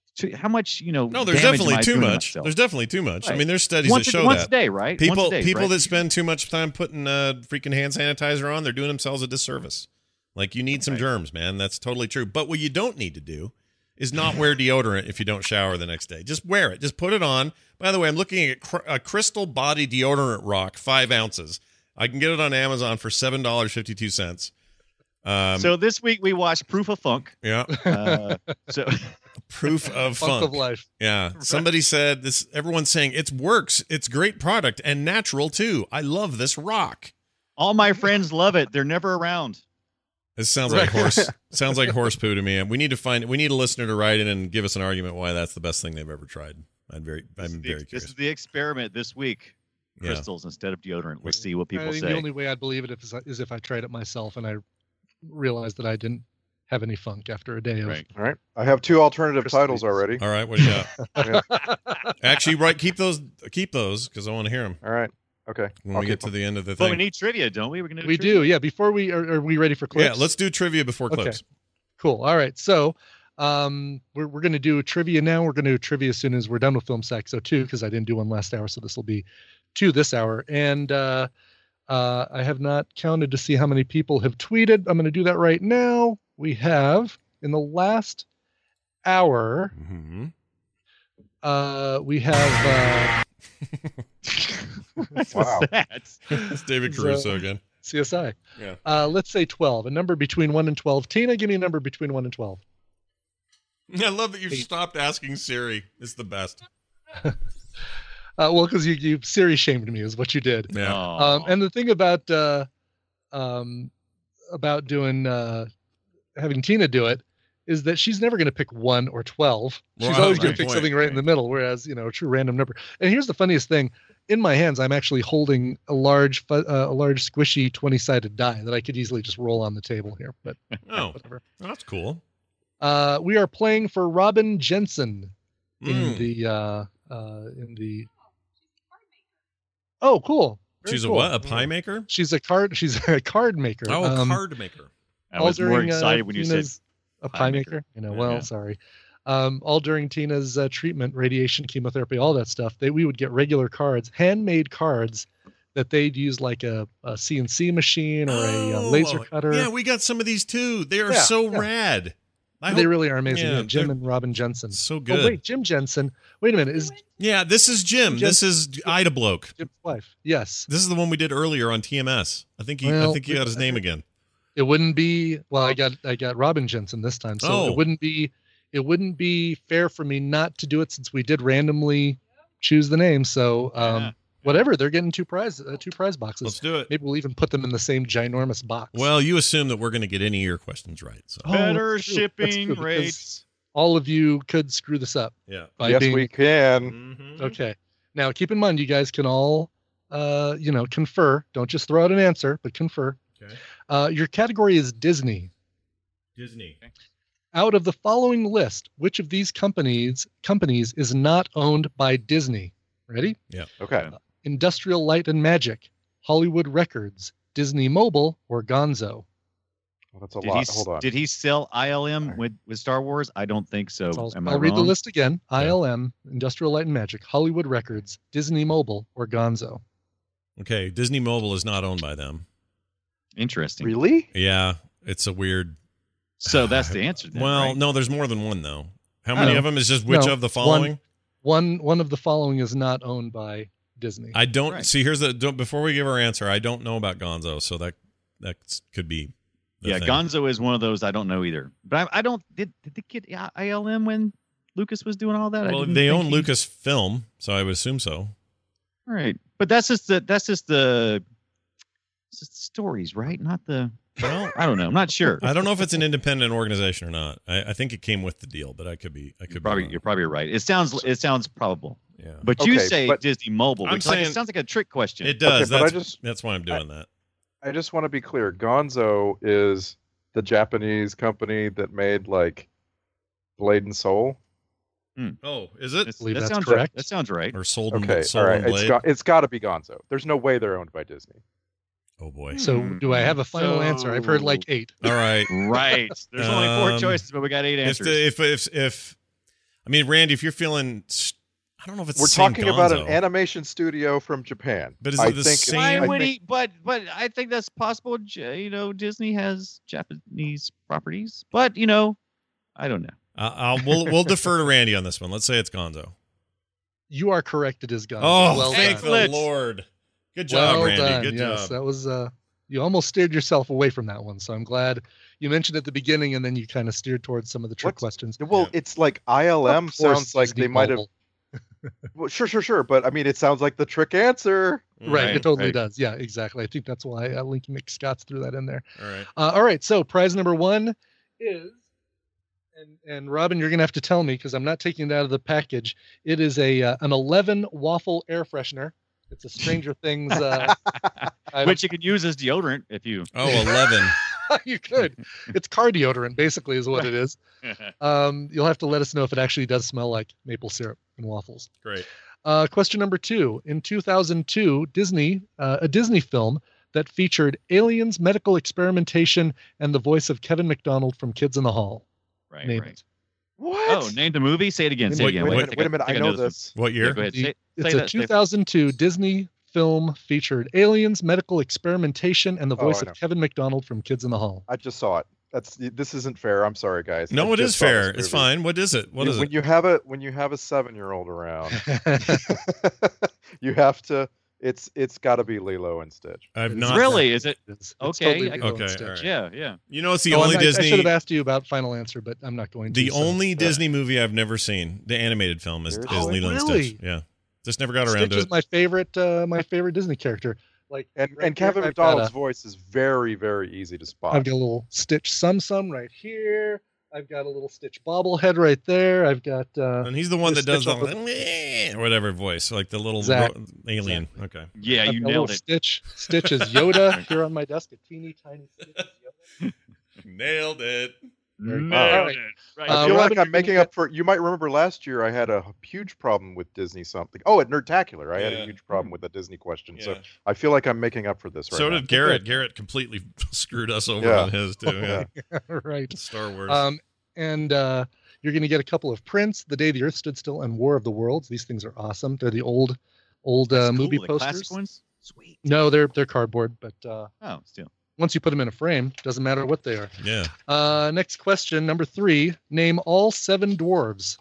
No, there's definitely too much. There's definitely too much. Right. I mean, there's studies that show once a day, right? People that spend too much time putting freaking hand sanitizer on, they're doing themselves a disservice. Like, you need some germs, man. That's totally true. But what you don't need to do is not wear deodorant if you don't shower the next day. Just wear it. Just put it on. By the way, I'm looking at a Crystal Body Deodorant Rock, 5 ounces. I can get it on Amazon for $7.52. So this week we watched Proof of Funk. Yeah. Proof of Funk of Life. Yeah. Right. Somebody said this. Everyone's saying it works. It's great product and natural too. I love this rock. All my friends love it. They're never around. This sounds like horse poo to me. We need a listener to write in and give us an argument why that's the best thing they've ever tried. I'm very curious. This is the experiment this week. Crystals instead of deodorant. We'll see what people say. The only way I'd believe it is if I tried it myself and I realized that I didn't have any funk after a day of. Right. All right. I have 2 alternative titles already. All right. What do you got? Actually, keep those because I want to hear them. All right. Okay. When we get to the end of the thing. But we need trivia, don't we? We do. Yeah. Before are we ready for clips? Yeah. Let's do trivia before clips. Okay. Cool. All right. So, we're going to do trivia now. We're going to do trivia as soon as we're done with Film Sack. So 2, because I didn't do one last hour, so this will be 2 this hour. And I have not counted to see how many people have tweeted. I'm going to do that right now. We have, in the last hour, we have... wow. It's David Caruso again. CSI. Yeah. Let's say 12. A number between 1 and 12. Tina, give me a number between 1 and 12. I love that you've stopped asking Siri. It's the best. Well, because you Siri shamed me is what you did. Yeah. And the thing about doing having Tina do it is that she's never going to pick 1 or 12. She's always going to pick something right in the middle. Whereas, a true random number. And here's the funniest thing: in my hands, I'm actually holding a large squishy 20-sided die that I could easily just roll on the table here. But whatever. That's cool. We are playing for Robin Jensen in the. Oh, cool. Very she's cool. A what? A pie maker? She's a card maker. Oh, a card maker. I was more excited when you said a pie maker. Sorry. All during Tina's treatment, radiation, chemotherapy, all that stuff. We would get regular cards, handmade cards that they'd use like a CNC machine or a laser cutter. Yeah, we got some of these too. They are rad. They really are amazing. Yeah, Jim and Robin Jensen. So good. Oh, wait, Jim Jensen. Wait a minute. This is Jim. This is Ida Bloke. Jim's wife. Yes. This is the one we did earlier on TMS. I think he got his name again. It wouldn't be. Well, I got Robin Jensen this time, so it wouldn't be fair for me not to do it since we did randomly choose the name. So whatever, they're getting two prize boxes. Let's do it. Maybe we'll even put them in the same ginormous box. Well, you assume that we're going to get any of your questions right. So. Better shipping rates. All of you could screw this up. Yeah. Yes, we can. Mm-hmm. Okay. Now, keep in mind, you guys can all, confer. Don't just throw out an answer, but confer. Okay. Your category is Disney. Disney. Okay. Out of the following list, which of these companies is not owned by Disney? Ready? Yeah. Okay. Industrial Light and Magic, Hollywood Records, Disney Mobile, or Gonzo? Well, that's a lot. Hold on. Did he sell ILM with Star Wars? I don't think so. I'll read the list again. ILM, Industrial Light and Magic, Hollywood Records, Disney Mobile, or Gonzo? Okay. Disney Mobile is not owned by them. Interesting. Really? Yeah. It's a weird. So that's the answer then, right? No, there's more than one though. How many of them is just which of the following? One of the following is not owned by Disney. I don't see. Before we give our answer, I don't know about Gonzo, so that could be. Yeah, thing. Gonzo is one of those I don't know either. But I don't. Did they get ILM when Lucas was doing all that? Well, they own Lucasfilm, so I would assume so. All right, but that's just the stories, right? Not the. Well, I don't know. I'm not sure. I don't know if it's an independent organization or not. I think it came with the deal, but I could be. You're probably right. It sounds probable. Yeah. But you say Disney Mobile, which it sounds like a trick question. It does. Okay, that's why I'm doing that. I just want to be clear. Gonzo is the Japanese company that made like Blade and Soul. Oh, is it? That sounds correct. That sounds right. Or Soul all and right. Blade? It's got to be Gonzo. There's no way they're owned by Disney. Oh boy. So do I have a final answer? I've heard like 8. All right. Right. There's only 4 choices, but we got 8 answers. If I mean, Randy, if you're feeling, I don't know if it's we're the same talking Gonzo. about an animation studio from Japan. But is it the same? Why would he? But I think that's possible. Disney has Japanese properties, but I don't know. We'll defer to Randy on this one. Let's say it's Gonzo. You are correct. It is Gonzo. Oh, well thank done. the Lord. Good job, well Randy. Done. Good yes, job. That was you almost steered yourself away from that one. So I'm glad you mentioned at the beginning, and then you kind of steered towards some of the trick questions. Well, it's like ILM sounds like they might have. Well, sure. But I mean, it sounds like the trick answer. Right, it totally does. Yeah, exactly. I think that's why Linky McScott's threw that in there. All right. All right. So prize number 1 is, and Robin, you're gonna have to tell me because I'm not taking it out of the package. It is an 11 waffle air freshener. It's a Stranger Things, which you could use as deodorant if you. Oh, 11. You could. It's car deodorant, basically, is what it is. You'll have to let us know if it actually does smell like maple syrup and waffles. Great. Question number 2. In 2002, a Disney film that featured aliens, medical experimentation, and the voice of Kevin McDonald from Kids in the Hall. Right. Name right. it. What? Oh, name the movie. Say it again. Wait a minute. I know this. What year? Yeah, go ahead. It's a 2002 Disney film featured aliens, medical experimentation, and the voice of Kevin McDonald from Kids in the Hall. I just saw it. This isn't fair. I'm sorry, guys. No, it is fair. It's fine. What is it? What is it? When you have a 7-year-old around, you have to. It's got to be Lilo and Stitch. I've not. Really? Is it? It's Okay. totally Lilo and Okay, Stitch. all right. Yeah. You know, it's the only Disney. I should have asked you about final answer, but I'm not going to. The only Disney movie I've never seen, the animated film, is Lilo and really? Stitch. Yeah, just never got around Stitch to is it. my favorite Disney character. Like, and Kevin McDonald's voice is very, very easy to spot. I've got a little Stitch Sum right here. I've got a little Stitch bobblehead right there. I've got. And he's the one that does the or whatever voice, like the little alien. Exactly. Okay. Yeah, I've you got nailed it. Stitch is Yoda here on my desk. A teeny tiny Stitch is Yoda. Nailed it. Nailed it. Right. I feel like Robin, I'm making up for. You might remember last year I had a huge problem with Disney something. Oh, at Nerdtacular, I had a huge problem with the Disney question. Yeah. So I feel like I'm making up for this right So now. did Garrett. Garrett completely screwed us over on his too. Yeah. Right. Star Wars. And you're going to get a couple of prints: The Day the Earth Stood Still and War of the Worlds. These things are awesome. They're the old That's movie cool. The posters. classic ones? Sweet. No, they're cardboard, but Oh, still. once you put them in a frame, doesn't matter what they are. Yeah. Next question, number 3. Name all 7 dwarves.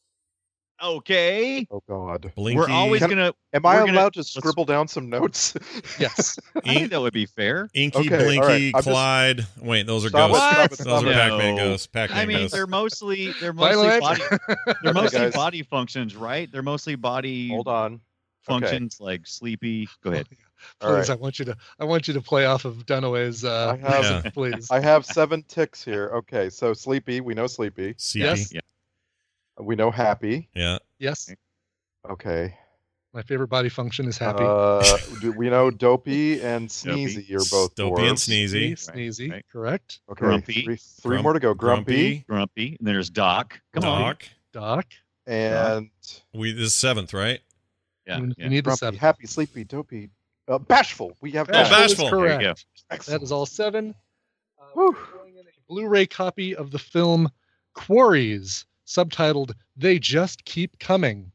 Okay. Oh God. Blinky. We're always Can- gonna. Am I we're gonna- allowed to let's- scribble down some notes? Yes. I think that would be fair. Inky, Okay, all Blinky, right, I'm just- Clyde. Wait, those are Stop it, ghosts. stop it, Those stop are it. Pac-Man No. ghosts. Pac-Man I mean, ghosts. they're mostly Violet? body. They're mostly guys. body functions, right? They're mostly body Hold on. functions, like sleepy. Go ahead. All Please, right. I want you to play off of Dunaway's I have- Yeah. please. I have 7 ticks here. Okay, so sleepy. We know sleepy. CP. Yes. Yeah. We know happy. Yeah. Yes. Okay. My favorite body function is happy. We know dopey and sneezy are both Dopey and dwarves. Sneezy. Sneezy. right. Correct. Okay, Grumpy. three more to go. Grumpy, Grumpy. And there's Doc. Come on. Doc. Doc. and This is 7th, right? Yeah. You yeah. need the Grumpy, 7. happy, sleepy, dopey, bashful. We have Bashful. bashful. Is Bashful. There you correct. go. That is all 7. Whew. We're throwing in a Blu-ray copy of the film Quarries, subtitled "They Just Keep Coming."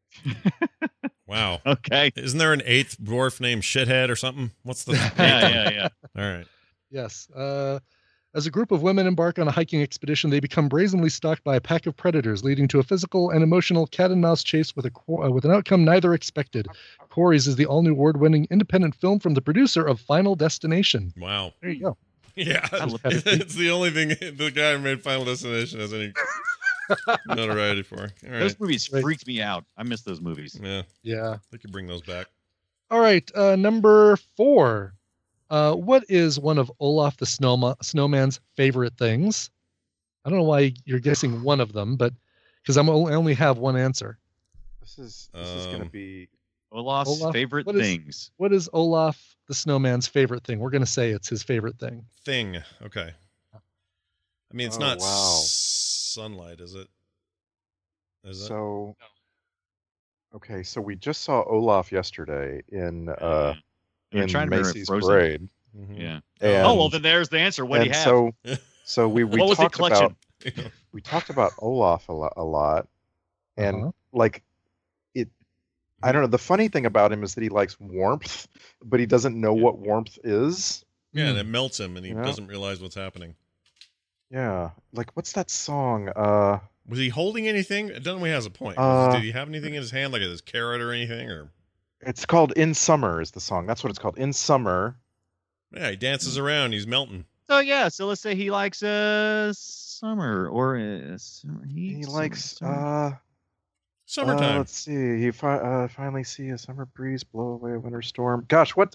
Wow. Okay. Isn't there an 8th dwarf named Shithead or something? What's the? Yeah. All right. Yes. As a group of women embark on a hiking expedition, they become brazenly stalked by a pack of predators, leading to a physical and emotional cat and mouse chase with an outcome neither expected. Quarries is the all-new award-winning independent film from the producer of Final Destination. Wow. There you go. Yeah. love It's the only thing the guy who made Final Destination has any notoriety for. All right. Those movies Right. freaked me out. I miss those movies. Yeah. Yeah. They could bring those back. All right. Number 4. What is one of Olaf the Snowman's favorite things? I don't know why you're guessing one of them, but because I only have one answer. This is going to be Olaf's Olaf, favorite what is- things. What is Olaf the Snowman's favorite thing? We're going to say it's his favorite thing. Thing. Okay. I mean, it's Oh, not wow. sunlight, is it? Is it? so. Okay, so we just saw Olaf yesterday in You're trying to remember Macy's Frozen. Parade. Mhm. Yeah. And, Oh well, then there's the answer. What do you and have? so we What was the talked collection? about Olaf a lot, and Uh-huh. like it. I don't know. The funny thing about him is that he likes warmth, but he doesn't know what warmth is. Yeah, and it melts him, and he Yeah. doesn't realize what's happening. Yeah, like what's that song? Was he holding anything? Dunaway has a point. Uh, Did he have anything in his hand, like his carrot or anything? Or It's called "In Summer" is the song. That's what it's called. "In Summer." yeah, he dances around. He's melting. So yeah, so let's say he likes summer or He likes Summertime. let's see. He finally see a summer breeze blow away a winter storm. Gosh, what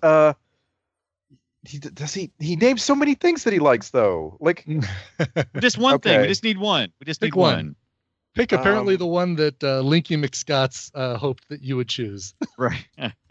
he names so many things that he likes though. Like just one thing. We Okay. just need one. We just Pick need one. Pick apparently Um, the one that Linky McScott's hoped that you would choose. Right.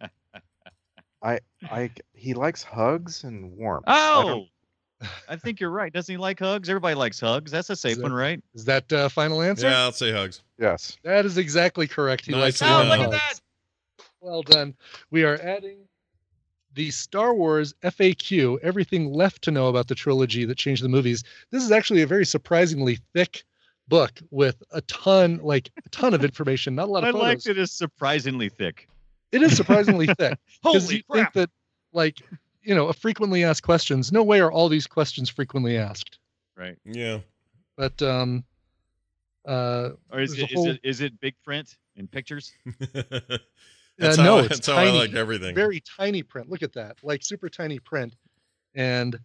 he likes hugs and warmth. I don't- Oh, I think you're right. Doesn't he like hugs? Everybody likes hugs. That's a safe that- one, right? Is that final answer? Yeah, I'll say hugs. Yes. That is exactly correct. He Nice likes one. warm Oh, look at hugs. Well done. We are adding the Star Wars FAQ, everything left to know about the trilogy that changed the movies. This is actually a very surprisingly thick book with a ton of information, not a lot I of liked photos. it as surprisingly thick. It is surprisingly thick. Because Holy you crap! think that, a frequently asked questions, no way are all these questions frequently asked. Right. Yeah. But Or is There's a it, whole- is it big print in pictures? That's no, how, it's that's how I tiny. like everything. very tiny print. Look at that, like super tiny print, and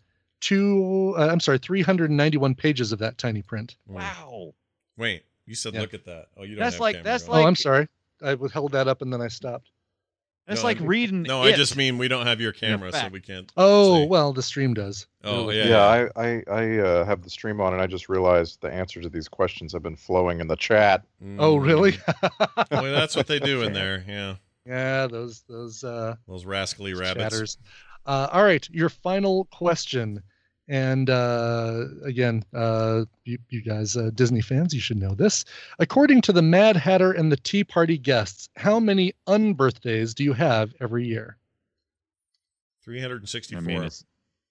391 pages of that tiny print. Wow. Wait, you said Yeah. look at that. Oh, you don't That's have like- camera that's going. Oh, I'm sorry. I held that up and then I stopped. That's No, like I- reading. No, it. I just mean we don't have your camera, so fact. we can't. Oh, see. well, the stream does. Oh, Really. yeah. I have the stream on, and I just realized the answer to these questions have been flowing in the chat. Oh, really? Well, that's what they do in there. Yeah, Yeah, those those rascally rabbits. chatters. All right, your final question. And again, you guys, Disney fans, you should know this. According to the Mad Hatter and the Tea Party guests, how many unbirthdays do you have every year? 364. I mean, it's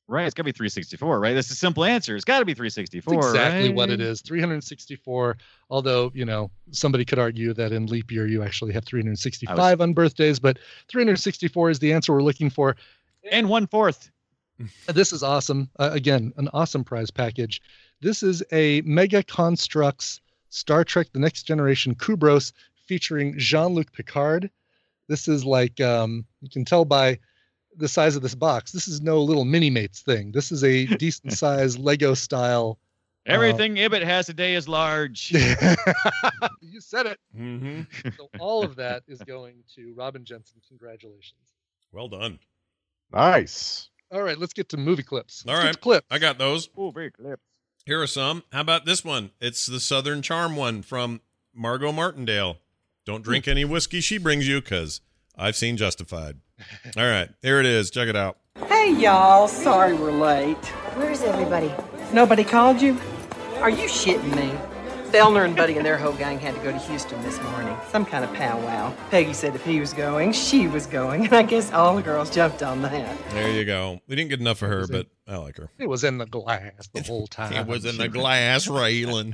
Right, it's got to be 364, right? That's a simple answer. It's got to be 364, That's exactly right? what it is. 364. Although, somebody could argue that in leap year you actually have 365 on birthdays, but 364 is the answer we're looking for. And 1/4. This is awesome. Again, an awesome prize package. This is a Mega Constructs Star Trek The Next Generation Kubros featuring Jean-Luc Picard. This is like, you can tell by the size of this box. This is no little Mini-Mates thing. This is a decent size Lego style. Everything Ibbot has today is large. You said it. Mm-hmm. So all of that is going to Robin Jensen. Congratulations. Well done. Nice. All right, let's get to movie clips. All Let's get right. to clips. I got those. Movie clips. Here are some. How about this one? It's the Southern Charm one from Margot Martindale. Don't drink any whiskey she brings you, because I've seen Justified. All right, here it is. Check it out. Hey, y'all. Sorry we're late. Where's everybody? Nobody called you? Are you shitting me? Fellner and Buddy and their whole gang had to go to Houston this morning. Some kind of powwow. Peggy said if he was going, she was going. And I guess all the girls jumped on that. There you go. We didn't get enough of her, but I like her. It was in the glass the whole time. It was in the glass railing.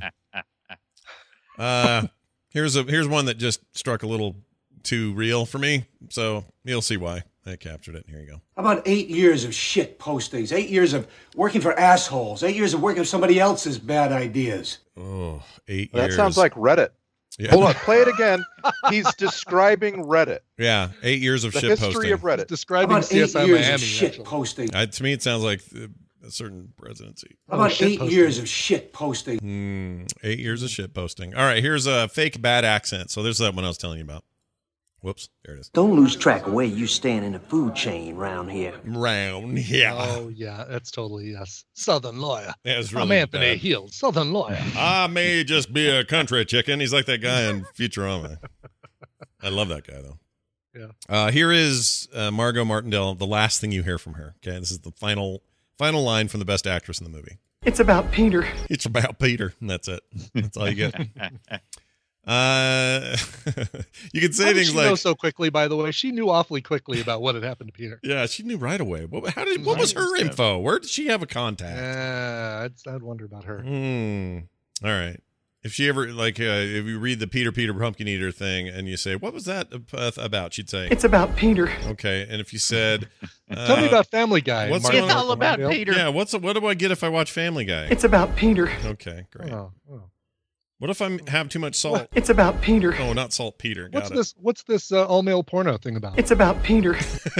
Here's one that just struck a little too real for me, so you'll see why I captured it. Here you go. How about 8 years of shit postings? 8 years of working for assholes? 8 years of working for somebody else's bad ideas? Oh, 8 That years. sounds like Reddit. Yeah. Hold on, play it again. He's describing Reddit. Yeah, 8 years of The shit history posting. of Reddit. How Describing about 8 CSI years Miami. of shit actually. posting? To me, it sounds like a certain presidency. How about shit 8 posting. years of shit posting? 8 years of shit posting. All right, here's a fake bad accent. So there's that one I was telling you about. Whoops, there it is. Don't lose track of where you stand in the food chain round here. Round, yeah. Oh, yeah, that's totally, yes. Southern lawyer. Yeah, it's I'm really Anthony bad. Hill, Southern lawyer. I may just be a country chicken. He's like that guy in Futurama. I love that guy, though. Yeah. Here is Margot Martindale, the last thing you hear from her. Okay, this is the final line from the best actress in the movie. It's about Peter. It's about Peter, and that's it. That's all you get. You can say How did things she like, know so quickly, by the way? She knew awfully quickly about what had happened to Peter. yeah, she knew right away. What was her info? Where did she have a contact? I'd wonder about her. All right. If she ever, like, if you read the Peter Pumpkin Eater thing and you say, what was that about? She'd say, It's about Peter. okay. And if you said, Tell me about Family Guy. what's Margot it's all about Martindale. Peter. yeah, what do I get if I watch Family Guy? It's about Peter. Okay, great. Oh. What if I have too much salt? It's about Peter. Oh, not saltpeter. Got What's this all male porno thing about? It's about Peter.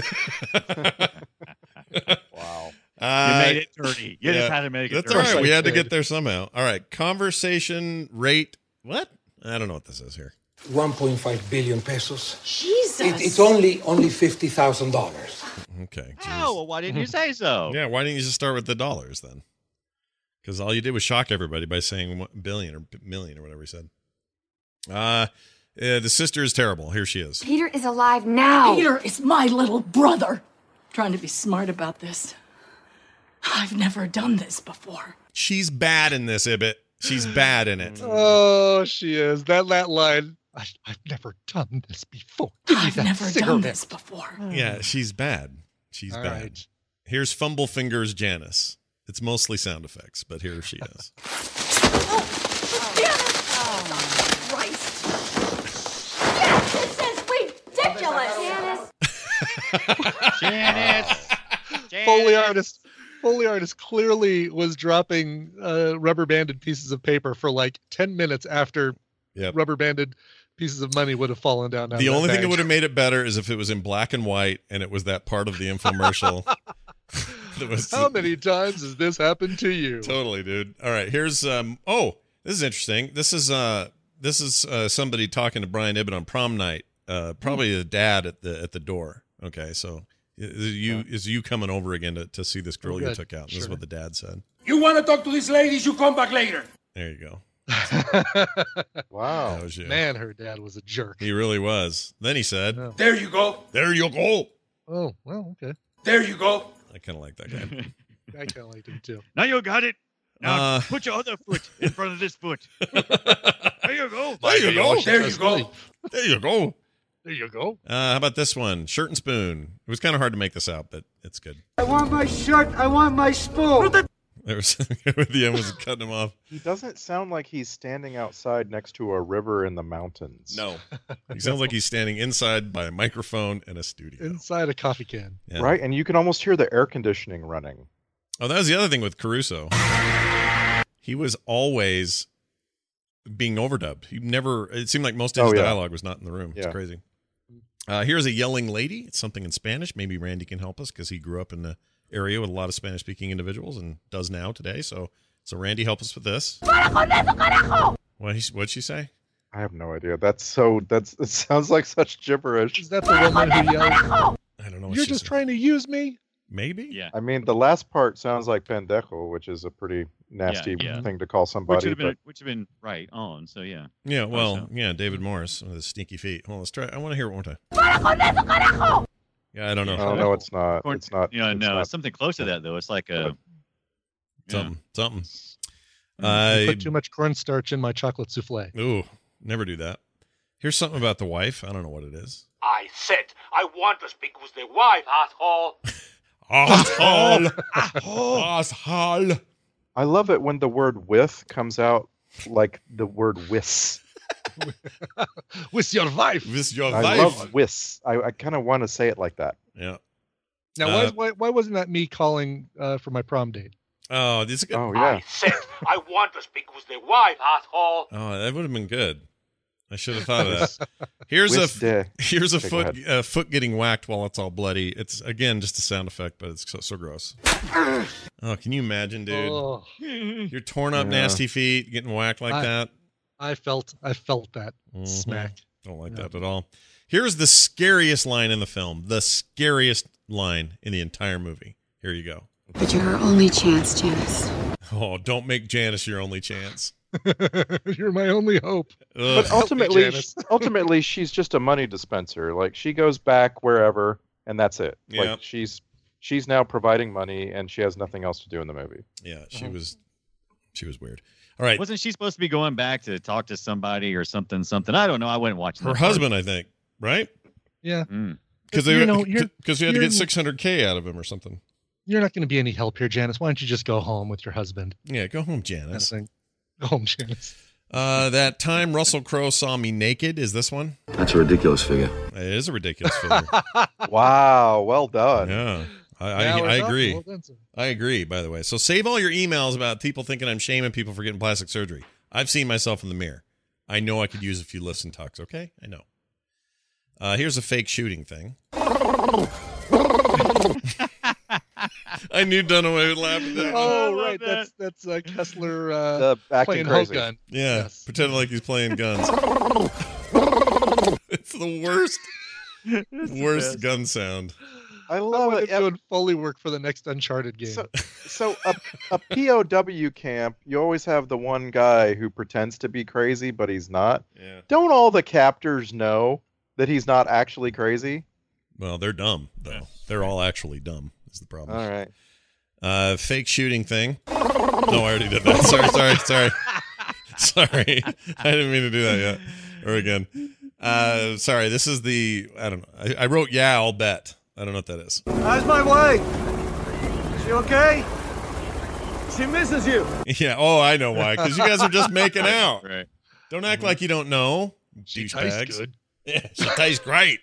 Wow. You made it dirty. You just had to make it That's dirty. all right. We I had to did. get there somehow. All right. Conversation rate. What? I don't know what this is here. 1.5 billion pesos. Jesus. It's only $50,000. Okay. Oh, geez. well, why didn't you say so? Yeah. Why didn't you just start with the dollars then? Because all you did was shock everybody by saying billion or million or whatever he said. The sister is terrible. Here she is. Peter is alive now. Peter is my little brother. Trying to be smart about this. I've never done this before. She's bad in this, Ibbot. She's bad in it. Oh, she is. That line. I've never done this before. Give me I've that never cigarette. done this before. Yeah, she's bad. She's All bad. right. Here's Fumble Fingers Janice. It's mostly sound effects, but here she is. This is ridiculous. Janice. Foley artist clearly was dropping rubber banded pieces of paper for like 10 minutes after rubber banded pieces of money would have fallen down. The only thing that would have made it better is if it was in black and white and it was that part of the infomercial. that was How many times has this happened to you? Totally, dude. All right, here's this is interesting. This is somebody talking to Brian Ibbott on prom night. Probably the dad at the door. Okay, so is you coming over again to see this girl you took out? This is what the dad said. You want to talk to these ladies? You come back later. There you go. Wow. That was you. Man, her dad was a jerk. He really was. Then he said, There you go. There you go. Oh, well, okay. There you go. I kind of like that guy. I kind of liked him too. Now you got it. Now put your other foot in front of this foot. There you go. There you go. There you go. There you go. There you go. How about this one? Shirt and spoon. It was kind of hard to make this out, but it's good. I want my shirt. I want my spoon. There was the end was cutting him off. He doesn't sound like he's standing outside next to a river in the mountains. No. He sounds like he's standing inside by a microphone in a studio. Inside a coffee can. Yeah. Right? And you can almost hear the air conditioning running. Oh, that was the other thing with Caruso. He was always being overdubbed. He never, it seemed like most of his dialogue was not in the room. It's crazy. Here's a yelling lady. It's something in Spanish. Maybe Randy can help us because he grew up in the area with a lot of Spanish-speaking individuals and does now today. So Randy, help us with this. What'd she say? I have no idea. It sounds like such gibberish. Is that the woman who yelled? I don't know. What You're just trying to use me? Maybe. Yeah. I mean, the last part sounds like pendejo, which is a pretty nasty thing to call somebody. Which have been right on. So yeah. Yeah. Well, yeah. David Morris with his stinky feet. Well, let's try. I want to hear it one more time. Yeah, I don't know. Oh, no, it's not. It's not. It's something close to that though. It's like a something. You put too much cornstarch in my chocolate souffle. Ooh, never do that. Here's something about the wife. I don't know what it is. I said I want to speak with the wife, asshole. Asshole. I love it when the word "with" comes out like the word "whis." With your wife. With your I wife. love "whis." I kind of want to say it like that. Yeah. Now, why wasn't that me calling for my prom date? Oh, this is good. Oh, yeah. I said I want to speak with the wife, asshole. Oh, that would have been good. I should have thought of that. Here's a foot getting whacked while it's all bloody. It's again just a sound effect, but it's so gross. Oh, can you imagine, dude? Oh. Your torn up, nasty feet getting whacked like that. I felt that smack. Don't like that at all. Here's the scariest line in the film. The scariest line in the entire movie. Here you go. But you're her only chance, Janice. Oh, don't make Janice your only chance. You're my only hope. But ultimately, she's just a money dispenser. Like, she goes back wherever, and that's it. Yeah. Like, she's now providing money, and she has nothing else to do in the movie. Yeah, she was weird. All right. Wasn't she supposed to be going back to talk to somebody or something? I don't know. I went watching her husband, I think. Right? Yeah. Because you had to get $600K out of him or something. You're not going to be any help here, Janice. Why don't you just go home with your husband? Yeah, go home, Janice. Go home, Janice. That time Russell Crowe saw me naked is this one? That's a ridiculous figure. It is a ridiculous figure. Wow, well done. Yeah, I agree. Well done, I agree, by the way. So save all your emails about people thinking I'm shaming people for getting plastic surgery. I've seen myself in the mirror. I know I could use a few lifts and tucks, okay? I know. Here's a fake shooting thing. I knew Dunaway would laugh at that. Oh, right. That's Kessler playing crazy. gun. Yeah, yes. Pretending like he's playing guns. It's the worst gun sound. I love it. Doing Foley work for the next Uncharted game. So a POW camp, you always have the one guy who pretends to be crazy, but he's not. Yeah. Don't all the captors know that he's not actually crazy? Well, they're dumb, though. They're all actually dumb is the problem. All right. Fake shooting thing. No, I already did that. Sorry. Sorry. I didn't mean to do that yet. Or again. Sorry, this is I don't know. I wrote, yeah, I'll bet. I don't know what that is. How's my wife? Is she okay? She misses you. Yeah, oh, I know why. Because you guys are just making out. Right. Don't act like you don't know. She tastes douchebags. good. Yeah, she tastes great.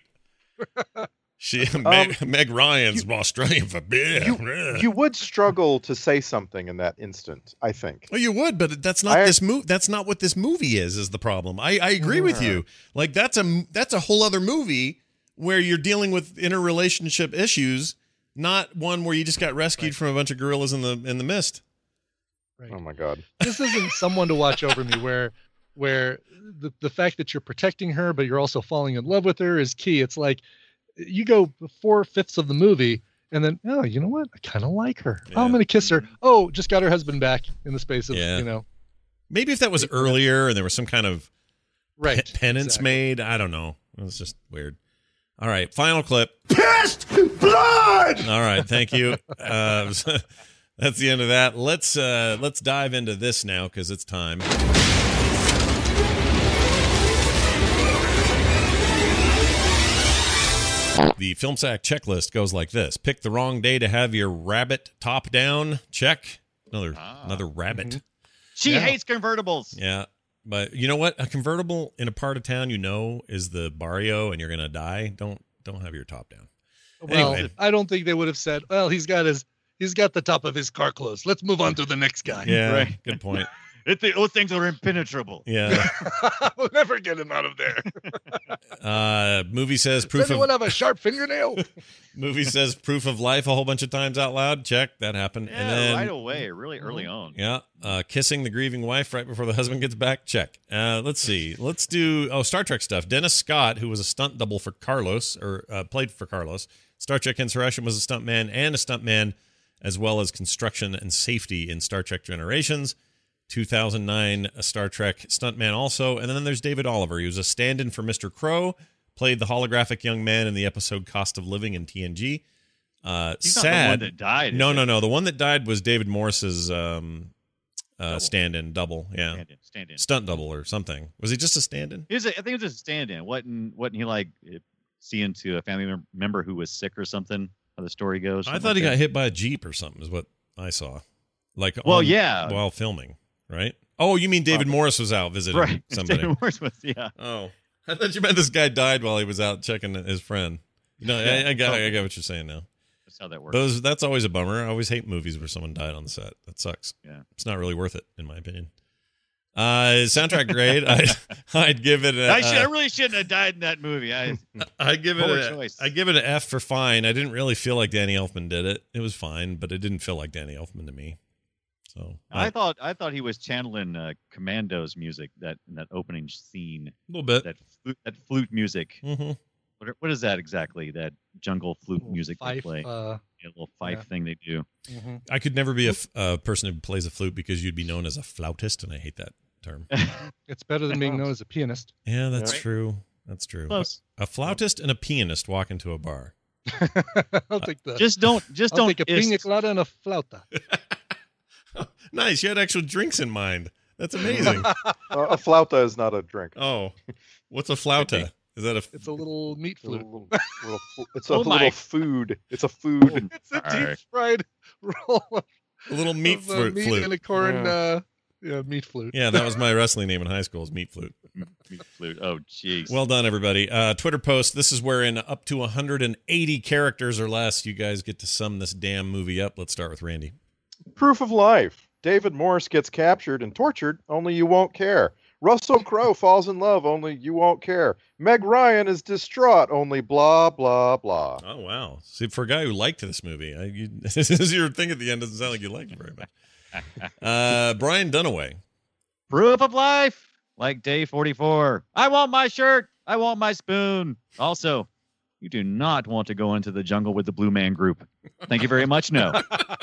Meg Ryan's Australian for beer. You would struggle to say something in that instant, I think. Well, you would, but that's not That's not what this movie is the problem. I agree with you. Like that's a whole other movie where you're dealing with interrelationship issues, not one where you just got rescued from a bunch of gorillas in the mist. Right. Oh my God. This isn't Someone to Watch Over Me where the fact that you're protecting her but you're also falling in love with her is key. It's like you go 4/5 of the movie and then, oh, you know what? I kind of like her. Yeah. Oh, I'm going to kiss her. Oh, just got her husband back in the space of, Maybe if that was earlier and there was some kind of penance made, I don't know. It was just weird. All right, final clip. Pissed blood! All right, thank you. That's the end of that. Let's dive into this now because it's time. The Film Sack checklist goes like this. Pick the wrong day to have your rabbit top down. Check. Another rabbit. She hates convertibles. Yeah. But you know what? A convertible in a part of town is the barrio and you're going to die. Don't have your top down. Well, Anyway. I don't think they would have said, well, he's got the top of his car closed. Let's move on to the next guy. Yeah, Right. good point. Those things are impenetrable. Yeah. We'll never get him out of there. Movie says Does proof anyone of have a sharp fingernail? movie says proof of life a whole bunch of times out loud. Check, that happened. Yeah, and then right away, really early on. yeah, kissing the grieving wife right before the husband gets back. Check. Let's see. Let's do Star Trek stuff. Dennis Scott, who was a stunt double for Carlos, or played for Carlos. Star Trek Insurrection was a stuntman and a stuntman, as well as construction and safety in Star Trek Generations. 2009 a Star Trek stuntman also. And then there's David Oliver. He was a stand-in for Mr. Crow, played the holographic young man in the episode Cost of Living in TNG. He's not the sad. one that died. No. The one that died was David Morris's stand-in double. Yeah. Stand-in. Stunt double or something. Was he just a stand-in? I think it was just a stand-in. Wasn't he like seeing to a family member who was sick or something? How the story goes. I thought he got hit by a Jeep or something is what I saw. Like, yeah. While filming, right? Oh, you mean David Morris was out visiting somebody. David Morris was, yeah. Oh, I thought you meant this guy died while he was out checking his friend. I got what you're saying now. That's how that works. That's always a bummer. I always hate movies where someone died on the set. That sucks. Yeah. It's not really worth it, in my opinion. Soundtrack grade. I'd give it. I really shouldn't have died in that movie. I give it an F for fine. I didn't really feel like Danny Elfman did it. It was fine, but it didn't feel like Danny Elfman to me. So I thought he was channeling Commando's music in that opening scene. A little bit. That flute music. Mm-hmm. What is that exactly? That jungle flute music they fife, play. A little fife thing they do. Mm-hmm. I could never be a person who plays a flute because you'd be known as a flautist, and I hate that term. It's better than being known as a pianist. Yeah, that's true. That's true. Close. A flautist and a pianist walk into a bar. I'll take that. Just don't. I'll take a pina colada and a flauta. Nice. You had actual drinks in mind. That's amazing. A flauta is not a drink. Oh, what's a flauta? Is that It's a little meat flute. It's a little food. It's a food. It's a deep fried roll. A little meat flute. And a corn. Meat flute. Yeah, that was my wrestling name in high school. Was meat flute. Meat flute. Oh, jeez. Well done, everybody. Twitter post. This is where in up to 180 characters or less, you guys get to sum this damn movie up. Let's start with Randy. Proof of life. David Morris gets captured and tortured, only you won't care. Russell Crowe falls in love, only you won't care. Meg Ryan is distraught, only blah, blah, blah. Oh, wow. See, for a guy who liked this movie, your thing at the end doesn't sound like you liked it very much. Brian Dunaway. Proof of life, like day 44. I want my shirt. I want my spoon. Also, you do not want to go into the jungle with the Blue Man Group. Thank you very much. No.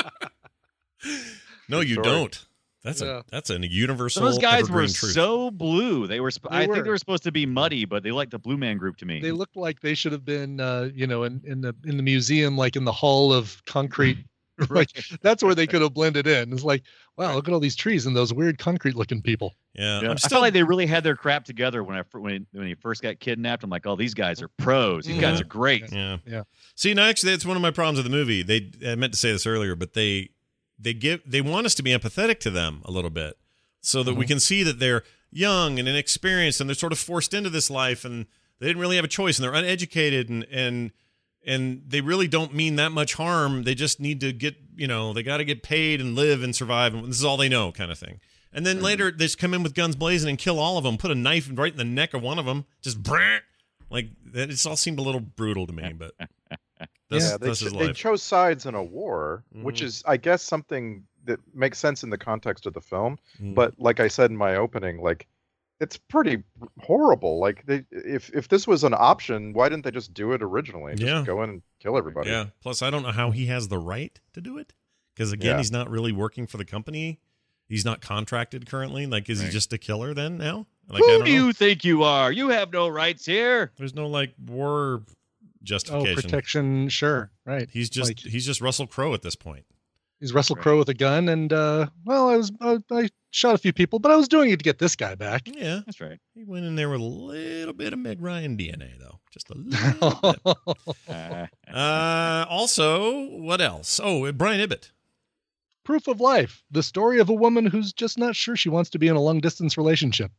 No, you don't. That's a universal. Those guys were truth. so blue. I think they were supposed to be muddy, but they like the Blue Man Group to me. They looked like they should have been, in the museum, like in the Hall of Concrete. Like that's where they could have blended in. It's like, wow, look at all these trees and those weird concrete-looking people. Yeah, I felt like they really had their crap together when he first got kidnapped. I'm like, oh, these guys are pros. These guys are great. Yeah. See, now actually, that's one of my problems with the movie. I meant to say this earlier, but they want us to be empathetic to them a little bit, so that we can see that they're young and inexperienced and they're sort of forced into this life and they didn't really have a choice and they're uneducated and they really don't mean that much harm. They just need to get, they got to get paid and live and survive. And this is all they know, kind of thing. And then later they just come in with guns blazing and kill all of them, put a knife right in the neck of one of them. Just like that. It all seemed a little brutal to me, but they chose sides in a war, which is, I guess, something that makes sense in the context of the film. But like I said in my opening, like, it's pretty horrible. Like, if this was an option, why didn't they just do it originally? Just go in and kill everybody. Yeah. Plus, I don't know how he has the right to do it. Because, again, he's not really working for the company. He's not contracted currently. Like, is he just a killer then now? Like, who do you think you are? You have no rights here. There's no, like, war justification. Oh, protection. Sure. Right. He's just Russell Crowe at this point. He's Russell Crowe with a gun, and I shot a few people, but I was doing it to get this guy back. Yeah, that's right. He went in there with a little bit of Meg Ryan DNA, though, just a little bit. Also, what else? Oh, Brian Ibbett. Proof of Life, the story of a woman who's just not sure she wants to be in a long distance relationship.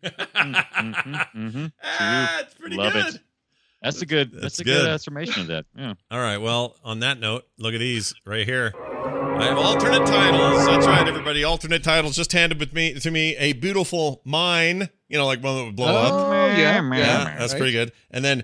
It's pretty Love good. it. That's a good affirmation of that. Yeah. All right. Well, on that note, look at these right here. I have alternate titles. That's right, everybody. Alternate titles just handed to me. A Beautiful Mine. Like one that would blow up. Oh, yeah. That's pretty good. And then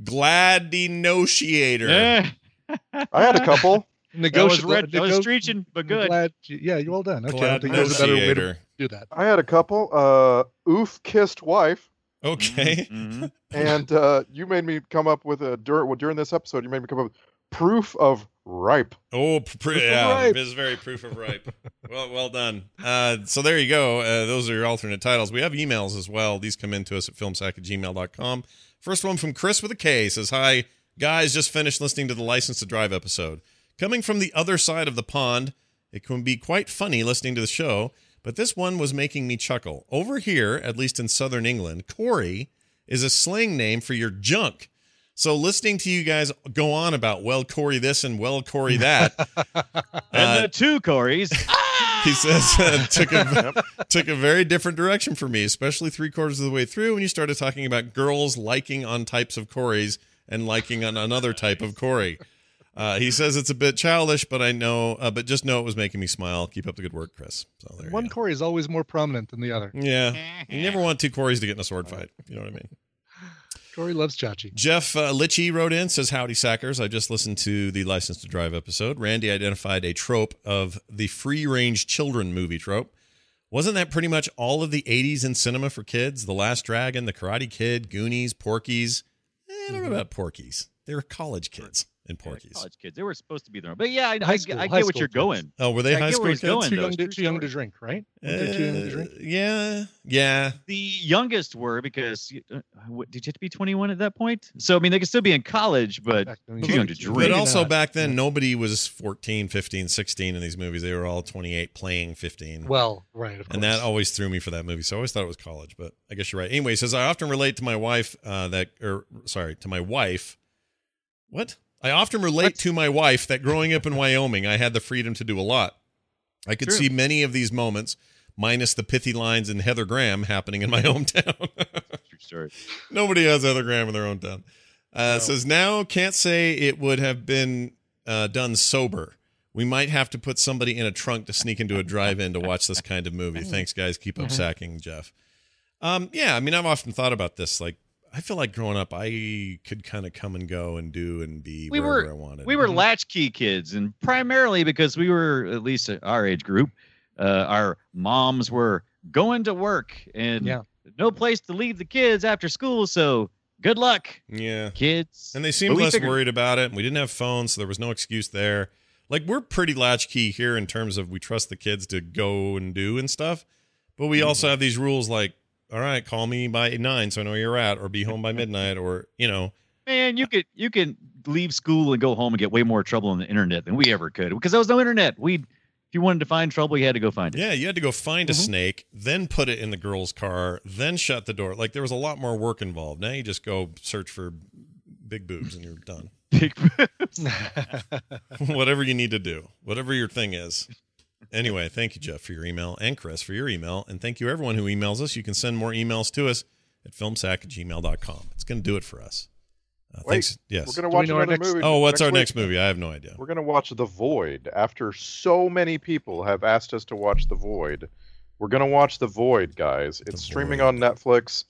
Gladinotiator. I had a couple. That was screeching, but good. You're well done. Okay, Glad I think there's a better way to do that. I had a couple. Oof Kissed Wife. Okay. Mm-hmm. And you made me come up with during this episode, you made me come up with Proof of Ripe. Oh, it is very proof of ripe. Well done. So there you go. Those are your alternate titles. We have emails as well. These come in to us at filmsack@gmail.com. First one from Chris with a K says, "Hi, guys, just finished listening to the License to Drive episode. Coming from the other side of the pond, it can be quite funny listening to the show, but this one was making me chuckle. Over here, at least in southern England, Corey is a slang name for your junk. So listening to you guys go on about, well, Corey this and well, Corey that. And the two Corys. He says took a very different direction for me, especially 3/4 of the way through when you started talking about girls liking on types of Corys and liking on another type of Corey. He says it's a bit childish, but but just know it was making me smile. Keep up the good work, Chris." So there One Corey is always more prominent than the other. Yeah. You never want two Corys to get in a sword fight. You know what I mean? Corey loves Chachi. Jeff Litchie wrote in, says, "Howdy, Sackers. I just listened to the License to Drive episode. Randy identified a trope of the free-range children movie trope. Wasn't that pretty much all of the 80s in cinema for kids? The Last Dragon, The Karate Kid, Goonies, Porky's. I don't know about Porky's. They were college kids in Porky's. College kids. They were supposed to be there. But yeah, I High get what school you're kids. going. Oh, were they high school kids? Going, Too young to drink, right? Weren't they too young to drink? Yeah. The youngest were because did you have to be 21 at that point? So I mean, they could still be in college, but too young to drink. But also back then, nobody was 14, 15, 16 in these movies. They were all 28 playing 15. Well, right, of course. And that always threw me for that movie. So I always thought it was college, but I guess you're right. Anyway, he says, I often relate to my wife to my wife. What? I often relate to my wife that growing up in Wyoming, I had the freedom to do a lot. I could see many of these moments, minus the pithy lines in Heather Graham, happening in my hometown. True story. Nobody has Heather Graham in their hometown. Says, now can't say it would have been done sober. We might have to put somebody in a trunk to sneak into a drive-in to watch this kind of movie. Thanks, guys. Keep up sacking, Jeff. Yeah, I mean, I've often thought about this. Like, I feel like growing up, I could kind of come and go and do and be wherever I wanted. We were latchkey kids, and primarily because we were, at least our age group, our moms were going to work and no place to leave the kids after school, so good luck, kids. And they seemed less worried about it, and we didn't have phones, so there was no excuse there. Like, we're pretty latchkey here in terms of we trust the kids to go and do and stuff, but we also have these rules like, all right, call me by 9 so I know where you're at, or be home by midnight, or, Man, you could leave school and go home and get way more trouble on the internet than we ever could, because there was no internet. If you wanted to find trouble, you had to go find it. Yeah, you had to go find a snake, then put it in the girl's car, then shut the door. Like, there was a lot more work involved. Now you just go search for big boobs and you're done. Big boobs. Whatever you need to do, whatever your thing is. Anyway, thank you, Jeff, for your email, and Chris for your email. And thank you, everyone who emails us. You can send more emails to us at filmsack@gmail.com. It's going to do it for us. Thanks. Yes. We're going to watch another movie. Oh, what's our next movie? I have no idea. We're going to watch The Void. After so many people have asked us to watch The Void, we're going to watch The Void, guys. It's streaming on Netflix.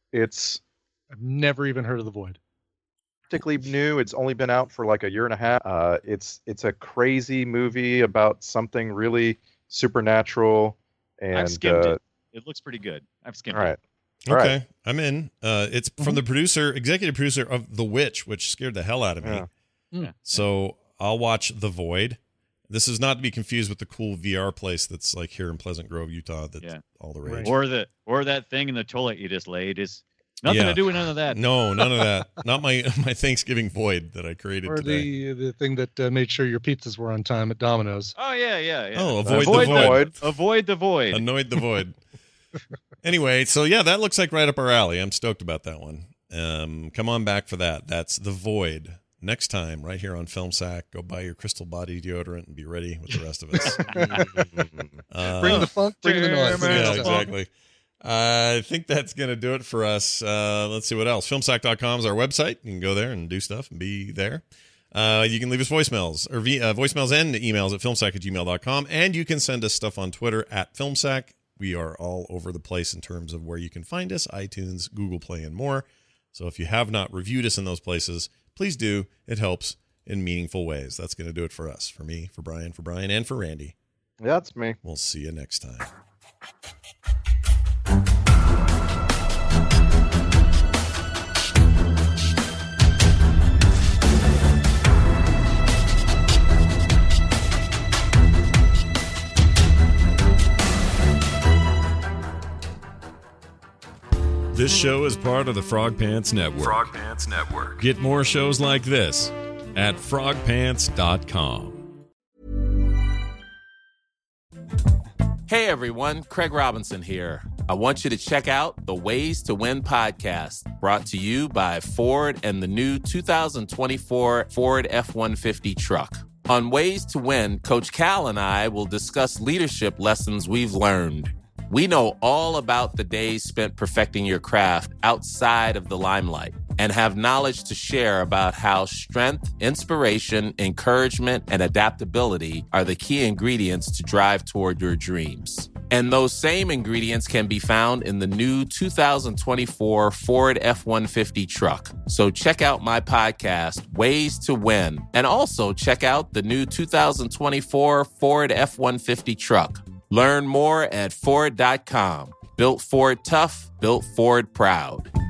I've never even heard of The Void. Particularly new. It's only been out for like a year and a half. It's a crazy movie about something really supernatural. And I've skimmed it. It looks pretty good. I've skimmed it. All okay, right. I'm in. It's from the executive producer of The Witch, which scared the hell out of me. Yeah. So I'll watch The Void. This is not to be confused with the cool VR place that's like here in Pleasant Grove, Utah. That's all the rage. Or that thing in the toilet you just laid is. Nothing Yeah. to do with none of that. No, none of that. Not my Thanksgiving void that I created Or today. the thing that made sure your pizzas were on time at Domino's. Oh, yeah. Oh, avoid the void. Avoid the void. Annoyed the void. Anyway, so yeah, that looks like right up our alley. I'm stoked about that one. Come on back for that. That's The Void. Next time, right here on Film Sack, go buy your Crystal Body deodorant and be ready with the rest of us. Bring the funk, bring the noise. Yeah, exactly. I think that's going to do it for us. Let's see what else. Filmsack.com is our website. You can go there and do stuff and be there. You can leave us voicemails or voicemails and emails at filmsack@gmail.com. And you can send us stuff on Twitter at Filmsack. We are all over the place in terms of where you can find us, iTunes, Google Play, and more. So if you have not reviewed us in those places, please do. It helps in meaningful ways. That's going to do it for us, for me, for Brian, and for Randy. That's me. We'll see you next time. This show is part of the Frog Pants Network. Frog Pants Network. Get more shows like this at frogpants.com. Hey everyone, Craig Robinson here. I want you to check out the Ways to Win podcast, brought to you by Ford and the new 2024 Ford F-150 truck. On Ways to Win, Coach Cal and I will discuss leadership lessons we've learned. We know all about the days spent perfecting your craft outside of the limelight and have knowledge to share about how strength, inspiration, encouragement, and adaptability are the key ingredients to drive toward your dreams. And those same ingredients can be found in the new 2024 Ford F-150 truck. So check out my podcast, Ways to Win, and also check out the new 2024 Ford F-150 truck. Learn more at Ford.com. Built Ford tough, built Ford proud.